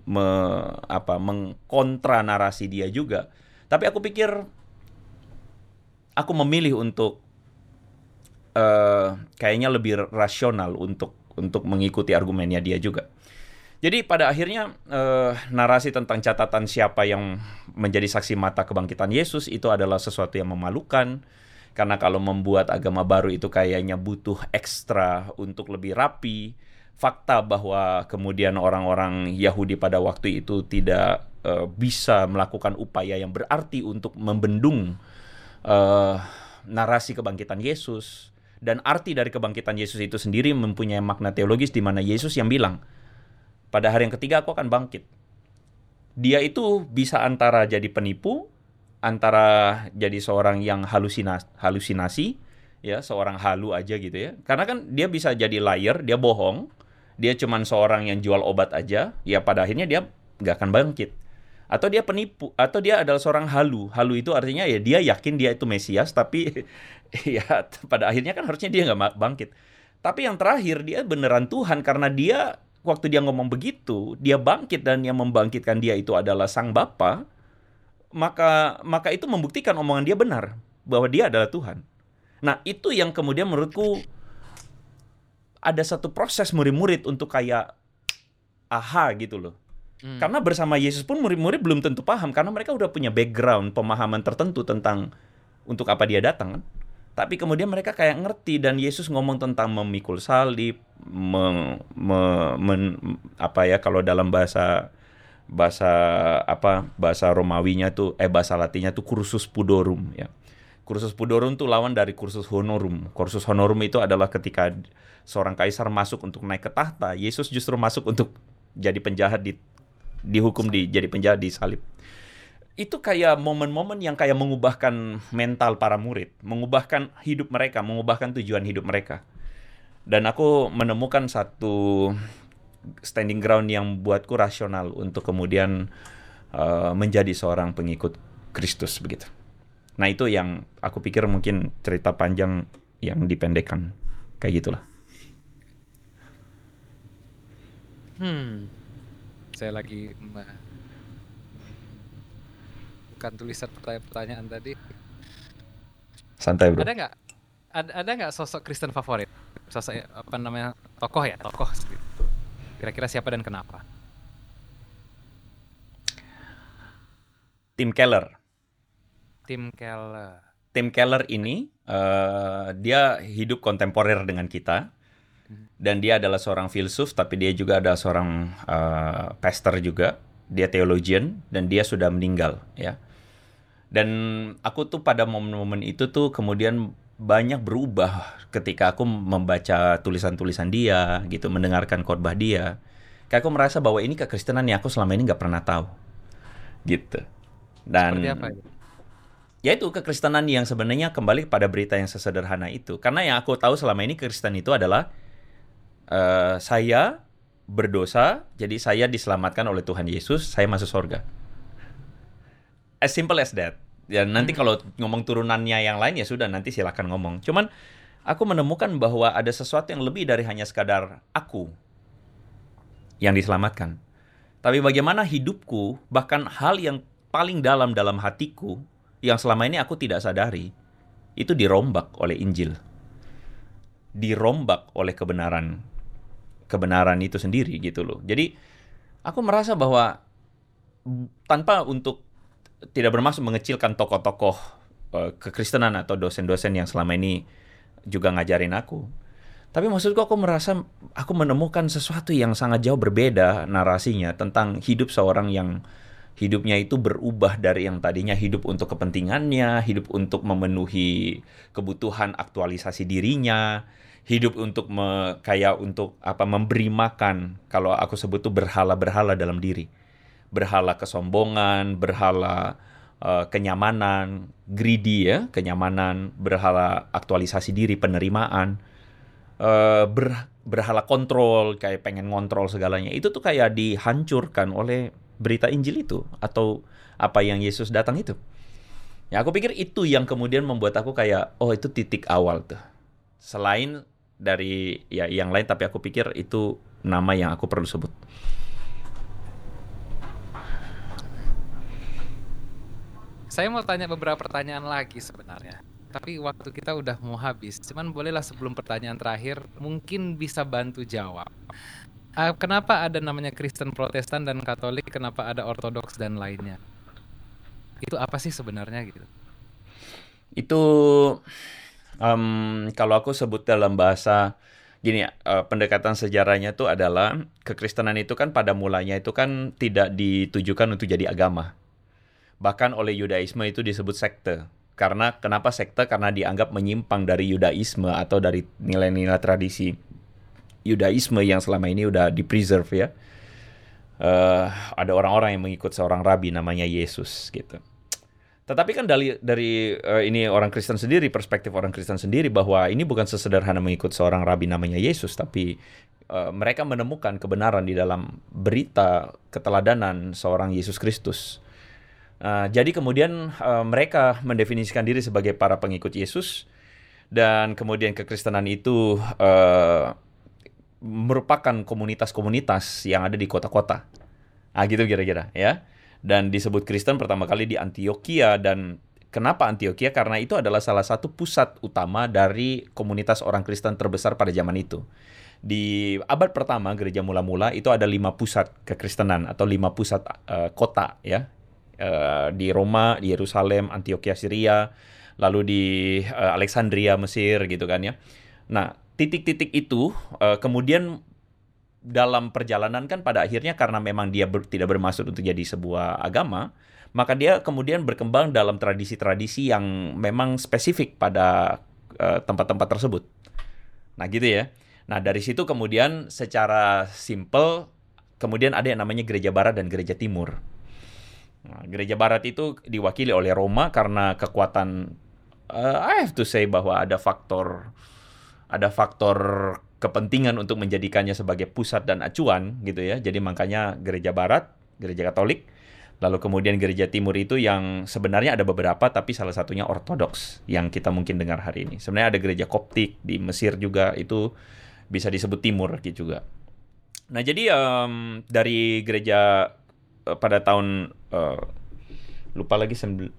mengkontra narasi dia juga. Tapi aku pikir aku memilih untuk kayaknya lebih rasional untuk mengikuti argumennya dia juga. Jadi pada akhirnya narasi tentang catatan siapa yang menjadi saksi mata kebangkitan Yesus itu adalah sesuatu yang memalukan. Karena kalau membuat agama baru itu kayaknya butuh ekstra untuk lebih rapi. Fakta bahwa kemudian orang-orang Yahudi pada waktu itu tidak bisa melakukan upaya yang berarti untuk membendung narasi kebangkitan Yesus. Dan arti dari kebangkitan Yesus itu sendiri mempunyai makna teologis di mana Yesus yang bilang, pada hari yang ketiga aku akan bangkit. Dia itu bisa antara jadi penipu antara jadi seorang yang halusinasi, ya, seorang halu aja gitu ya. Karena kan dia bisa jadi liar, dia bohong, dia cuman seorang yang jual obat aja, ya pada akhirnya dia nggak akan bangkit. Atau dia penipu, atau dia adalah seorang halu. Halu itu artinya ya dia yakin dia itu Mesias, tapi ya pada akhirnya kan harusnya dia nggak bangkit. Tapi yang terakhir dia beneran Tuhan, karena dia waktu dia ngomong begitu, dia bangkit dan yang membangkitkan dia itu adalah Sang Bapa. Maka itu membuktikan omongan dia benar, bahwa dia adalah Tuhan. Nah, itu yang kemudian menurutku ada satu proses murid-murid untuk kayak aha gitu loh. Karena bersama Yesus pun murid-murid belum tentu paham, karena mereka udah punya background, pemahaman tertentu tentang untuk apa dia datang kan. Tapi kemudian mereka kayak ngerti, dan Yesus ngomong tentang memikul salib, kalau dalam bahasa Romawinya tuh bahasa Latinnya tuh cursus pudorum ya. Cursus pudorum tuh lawan dari cursus honorum. Cursus honorum itu adalah ketika seorang kaisar masuk untuk naik ke tahta, Yesus justru masuk untuk jadi penjahat, dihukum jadi penjahat di salib. Itu kayak momen-momen yang kayak mengubahkan mental para murid, mengubahkan hidup mereka, mengubahkan tujuan hidup mereka. Dan aku menemukan satu standing ground yang buatku rasional untuk kemudian menjadi seorang pengikut Kristus begitu. Nah, itu yang aku pikir mungkin cerita panjang yang dipendekkan kayak gitulah. Saya lagi bukan tulisan pertanyaan tadi. Santai, bro. Ada nggak sosok Kristen favorit? Sosok tokoh gitu. Kira-kira siapa dan kenapa? Tim Keller. Tim Keller ini dia hidup kontemporer dengan kita, dan dia adalah seorang filsuf, tapi dia juga adalah seorang pastor juga. Dia theologian dan dia sudah meninggal ya. Dan aku tuh pada momen-momen itu tuh kemudian banyak berubah ketika aku membaca tulisan-tulisan dia gitu, mendengarkan khotbah dia. Kayak aku merasa bahwa ini kekristenan yang aku selama ini nggak pernah tahu gitu. Dan seperti apa itu? Ya itu kekristenan yang sebenarnya kembali pada berita yang sesederhana itu. Karena yang aku tahu selama ini Kristen itu adalah saya berdosa, jadi saya diselamatkan oleh Tuhan Yesus, saya masuk surga. As simple as that. Ya nanti kalau ngomong turunannya yang lain ya sudah, nanti silakan ngomong. Cuman aku menemukan bahwa ada sesuatu yang lebih dari hanya sekadar aku yang diselamatkan. Tapi bagaimana hidupku, bahkan hal yang paling dalam hatiku yang selama ini aku tidak sadari, itu dirombak oleh Injil. Dirombak oleh kebenaran itu sendiri gitu loh. Jadi aku merasa bahwa tanpa untuk tidak bermaksud mengecilkan tokoh-tokoh kekristenan atau dosen-dosen yang selama ini juga ngajarin aku. Tapi maksudku aku merasa aku menemukan sesuatu yang sangat jauh berbeda narasinya tentang hidup seorang yang hidupnya itu berubah dari yang tadinya hidup untuk kepentingannya, hidup untuk memenuhi kebutuhan aktualisasi dirinya, hidup untuk memberi makan, kalau aku sebut itu berhala-berhala dalam diri. Berhala kesombongan, berhala kenyamanan, greedy ya, kenyamanan, berhala aktualisasi diri, penerimaan, berhala kontrol, kayak pengen ngontrol segalanya. Itu tuh kayak dihancurkan oleh berita Injil itu, atau apa yang Yesus datang itu. Ya aku pikir itu yang kemudian membuat aku kayak, oh itu titik awal tuh. Selain dari ya yang lain, tapi aku pikir itu nama yang aku perlu sebut. Saya mau tanya beberapa pertanyaan lagi sebenarnya. Tapi waktu kita udah mau habis. Cuman bolehlah sebelum pertanyaan terakhir, mungkin bisa bantu jawab. Kenapa ada namanya Kristen Protestan dan Katolik? Kenapa ada Ortodoks dan lainnya? Itu apa sih sebenarnya gitu? Itu kalau aku sebut dalam bahasa gini ya, pendekatan sejarahnya itu adalah kekristenan itu kan pada mulanya itu kan tidak ditujukan untuk jadi agama. Bahkan oleh Yudaisme itu disebut sekte. Kenapa sekte? Karena dianggap menyimpang dari Yudaisme atau dari nilai-nilai tradisi Yudaisme yang selama ini udah di-preserve ya. Ada orang-orang yang mengikut seorang rabi namanya Yesus gitu. Tetapi kan ini orang Kristen sendiri, perspektif orang Kristen sendiri bahwa ini bukan sesederhana mengikut seorang rabi namanya Yesus, tapi mereka menemukan kebenaran di dalam berita keteladanan seorang Yesus Kristus. Jadi kemudian mereka mendefinisikan diri sebagai para pengikut Yesus, dan kemudian kekristenan itu merupakan komunitas-komunitas yang ada di kota-kota. Gitu kira-kira ya. Dan disebut Kristen pertama kali di Antioquia. Dan kenapa Antioquia? Karena itu adalah salah satu pusat utama dari komunitas orang Kristen terbesar pada zaman itu. Di abad pertama gereja mula-mula itu ada 5 pusat kekristenan atau 5 pusat kota ya. Di Roma, di Yerusalem, Antioquia Syria, lalu di Alexandria Mesir gitu kan ya. Nah, titik-titik itu kemudian dalam perjalanan kan pada akhirnya karena memang dia tidak bermaksud untuk jadi sebuah agama, maka dia kemudian berkembang dalam tradisi-tradisi yang memang spesifik pada tempat-tempat tersebut. Nah gitu ya. Nah dari situ kemudian secara simple kemudian ada yang namanya gereja barat dan gereja timur. Nah, gereja barat itu diwakili oleh Roma karena kekuatan, I have to say bahwa ada faktor kepentingan untuk menjadikannya sebagai pusat dan acuan gitu ya. Jadi makanya gereja barat, gereja Katolik, lalu kemudian gereja timur itu yang sebenarnya ada beberapa tapi salah satunya Ortodoks yang kita mungkin dengar hari ini. Sebenarnya ada gereja Koptik di Mesir juga, itu bisa disebut timur gitu juga. Nah, jadi dari gereja pada tahun lupa lagi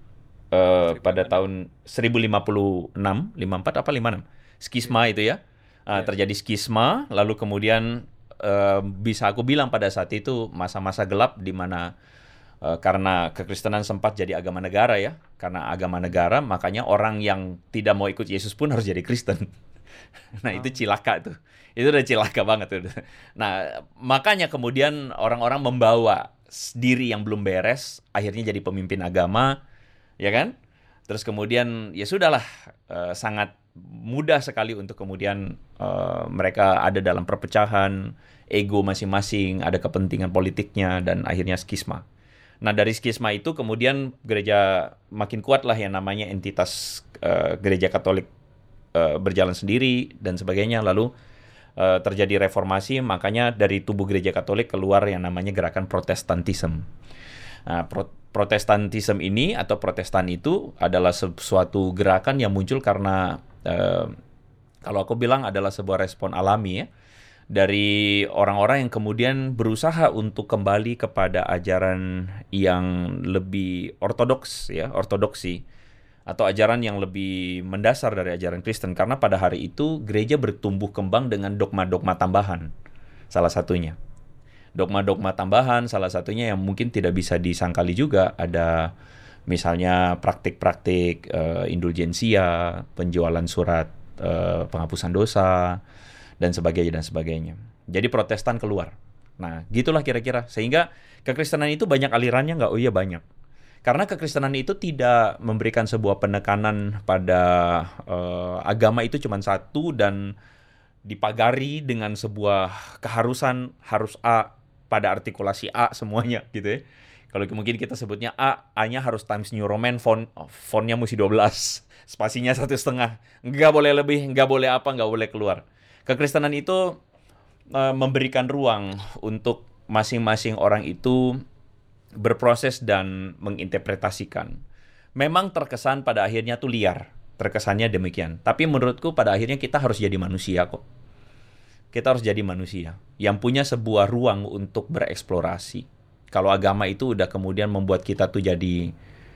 pada tahun 1056, 54 apa 56? Skisma itu ya. Terjadi skisma, lalu kemudian bisa aku bilang pada saat itu masa-masa gelap di mana karena kekristenan sempat jadi agama negara ya. Karena agama negara, makanya orang yang tidak mau ikut Yesus pun harus jadi Kristen. Nah, itu cilaka tuh. Itu udah cilaka banget tuh. Nah, makanya kemudian orang-orang membawa diri yang belum beres, akhirnya jadi pemimpin agama, ya kan? Terus kemudian ya sudahlah, sangat mudah sekali untuk kemudian mereka ada dalam perpecahan, ego masing-masing, ada kepentingan politiknya, dan akhirnya skisma. Nah dari skisma itu kemudian gereja makin kuat lah yang namanya entitas gereja Katolik berjalan sendiri dan sebagainya. Lalu terjadi reformasi, makanya dari tubuh gereja Katolik keluar yang namanya gerakan Protestantisme. Nah, Protestantisme ini atau Protestan itu adalah suatu gerakan yang muncul karena kalau aku bilang adalah sebuah respon alami ya, dari orang-orang yang kemudian berusaha untuk kembali kepada ajaran yang lebih ortodoks ya, ortodoksi, atau ajaran yang lebih mendasar dari ajaran Kristen. Karena pada hari itu gereja bertumbuh kembang dengan dogma-dogma tambahan, salah satunya. Dogma-dogma tambahan, salah satunya yang mungkin tidak bisa disangkali juga, ada misalnya praktik-praktik indulgensia, penjualan surat penghapusan dosa, dan sebagainya. Jadi Protestan keluar. Nah, gitulah kira-kira. Sehingga kekristenan itu banyak alirannya nggak? Oh iya banyak. Karena kekristenan itu tidak memberikan sebuah penekanan pada agama itu cuma satu dan dipagari dengan sebuah keharusan harus A pada artikulasi A semuanya gitu ya. Kalau mungkin kita sebutnya A-nya harus Times New Roman, fontnya mesti 12, spasinya 1,5, nggak boleh lebih, nggak boleh apa, nggak boleh keluar. Kekristenan itu memberikan ruang untuk masing-masing orang itu berproses dan menginterpretasikan. Memang terkesan pada akhirnya tuh liar, terkesannya demikian. Tapi menurutku pada akhirnya kita harus jadi manusia kok. Kita harus jadi manusia yang punya sebuah ruang untuk bereksplorasi. Kalau agama itu udah kemudian membuat kita tuh jadi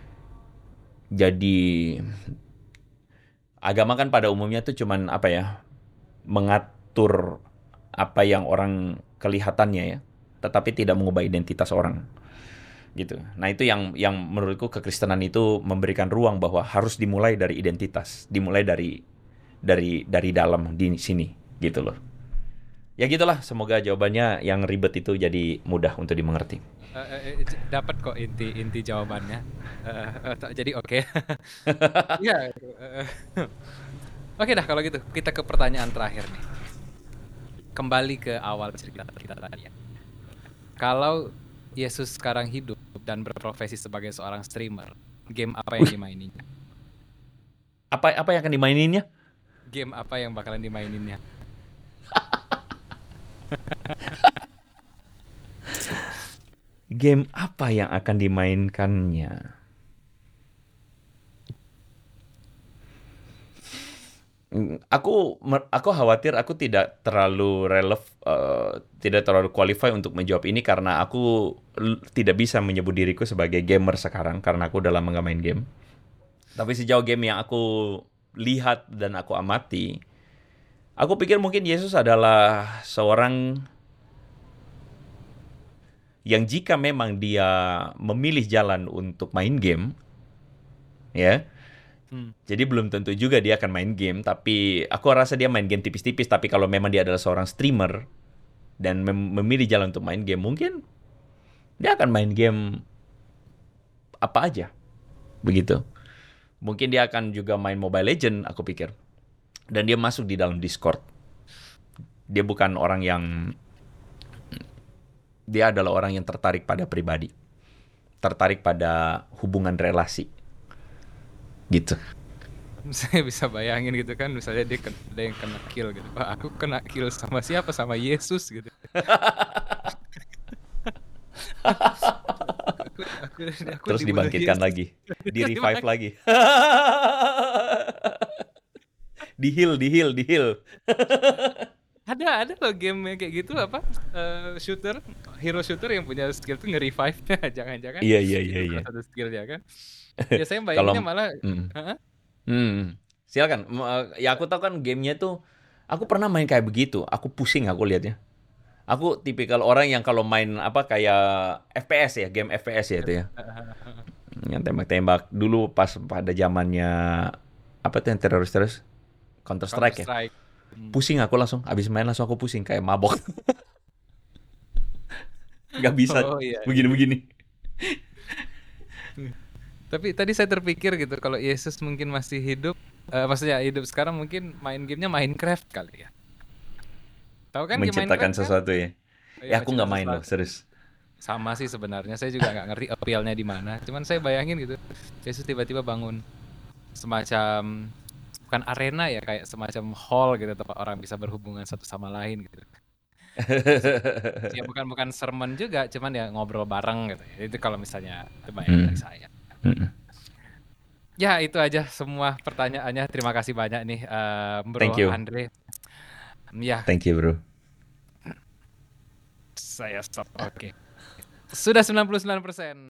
agama kan pada umumnya tuh cuman apa ya, mengatur apa yang orang kelihatannya ya, tetapi tidak mengubah identitas orang. Gitu. Nah itu yang menurutku kekristenan itu memberikan ruang bahwa harus dimulai dari identitas, dimulai dari dalam di sini gitu loh. Ya gitulah, semoga jawabannya yang ribet itu jadi mudah untuk dimengerti. Dapat kok inti jawabannya. Jadi oke. Iya. Oke dah kalau gitu kita ke pertanyaan terakhir nih. Kembali ke awal cerita kita tadi ya. Kalau Yesus sekarang hidup dan berprofesi sebagai seorang streamer, Game apa yang dimaininnya? Apa yang akan dimaininnya? Game apa yang bakalan dimaininnya? Game apa yang akan dimainkannya? Aku khawatir aku tidak terlalu tidak terlalu qualify untuk menjawab ini karena aku tidak bisa menyebut diriku sebagai gamer sekarang karena aku udah lama nggak main game. Tapi sejauh game yang aku lihat dan aku amati, aku pikir mungkin Yesus adalah seorang yang jika memang dia memilih jalan untuk main game, ya, jadi belum tentu juga dia akan main game, tapi aku rasa dia main game tipis-tipis. Tapi kalau memang dia adalah seorang streamer dan memilih jalan untuk main game, mungkin dia akan main game apa aja, begitu. Mungkin dia akan juga main Mobile Legend, aku pikir. Dan dia masuk di dalam Discord. Dia bukan orang yang... Dia adalah orang yang tertarik pada pribadi. Tertarik pada hubungan relasi. Gitu. Saya bisa bayangin gitu kan, misalnya dia ada yang kena kill gitu. Wah, aku kena kill sama siapa? Sama Yesus gitu. aku Terus dibunuh dibangkitkan Yesus. lagi. Di revive lagi. Di heal. Ada loh game yang kayak gitu apa? Shooter, hero shooter yang punya skill tuh nge-revive. Jangan-jangan Iya. itu salah satu skillnya kan. Ya saya bayanginnya Kalau malah mm. Silakan. Ya aku tahu kan gamenya tuh, aku pernah main kayak begitu. Aku pusing aku lihatnya. Aku tipikal orang yang kalau main apa kayak FPS ya, game FPS ya itu ya. Yang tembak-tembak dulu pas pada zamannya apa tuh yang teroris Counter Strike ya. Pusing aku langsung, habis main langsung aku pusing kayak mabok. Gak bisa begini-begini. Tapi tadi saya terpikir gitu, kalau Yesus mungkin masih hidup, maksudnya hidup sekarang, mungkin main gamenya Minecraft kali ya. Tahu kan game Menciptakan Minecraft sesuatu kan? ya. Ya aku nggak main loh, serius. Sama sih sebenarnya, saya juga nggak ngerti appeal-nya di mana. Cuman saya bayangin gitu, Yesus tiba-tiba bangun semacam, bukan arena ya, kayak semacam hall gitu, tempat orang bisa berhubungan satu sama lain gitu. Ya bukan sermon juga, cuman ya ngobrol bareng gitu. Itu kalau misalnya itu bayangan dari saya. Ya itu aja semua pertanyaannya. Terima kasih banyak nih Bro Thank you. Andre. Ya. Thank you bro. Saya stop. Oke. Sudah 99%.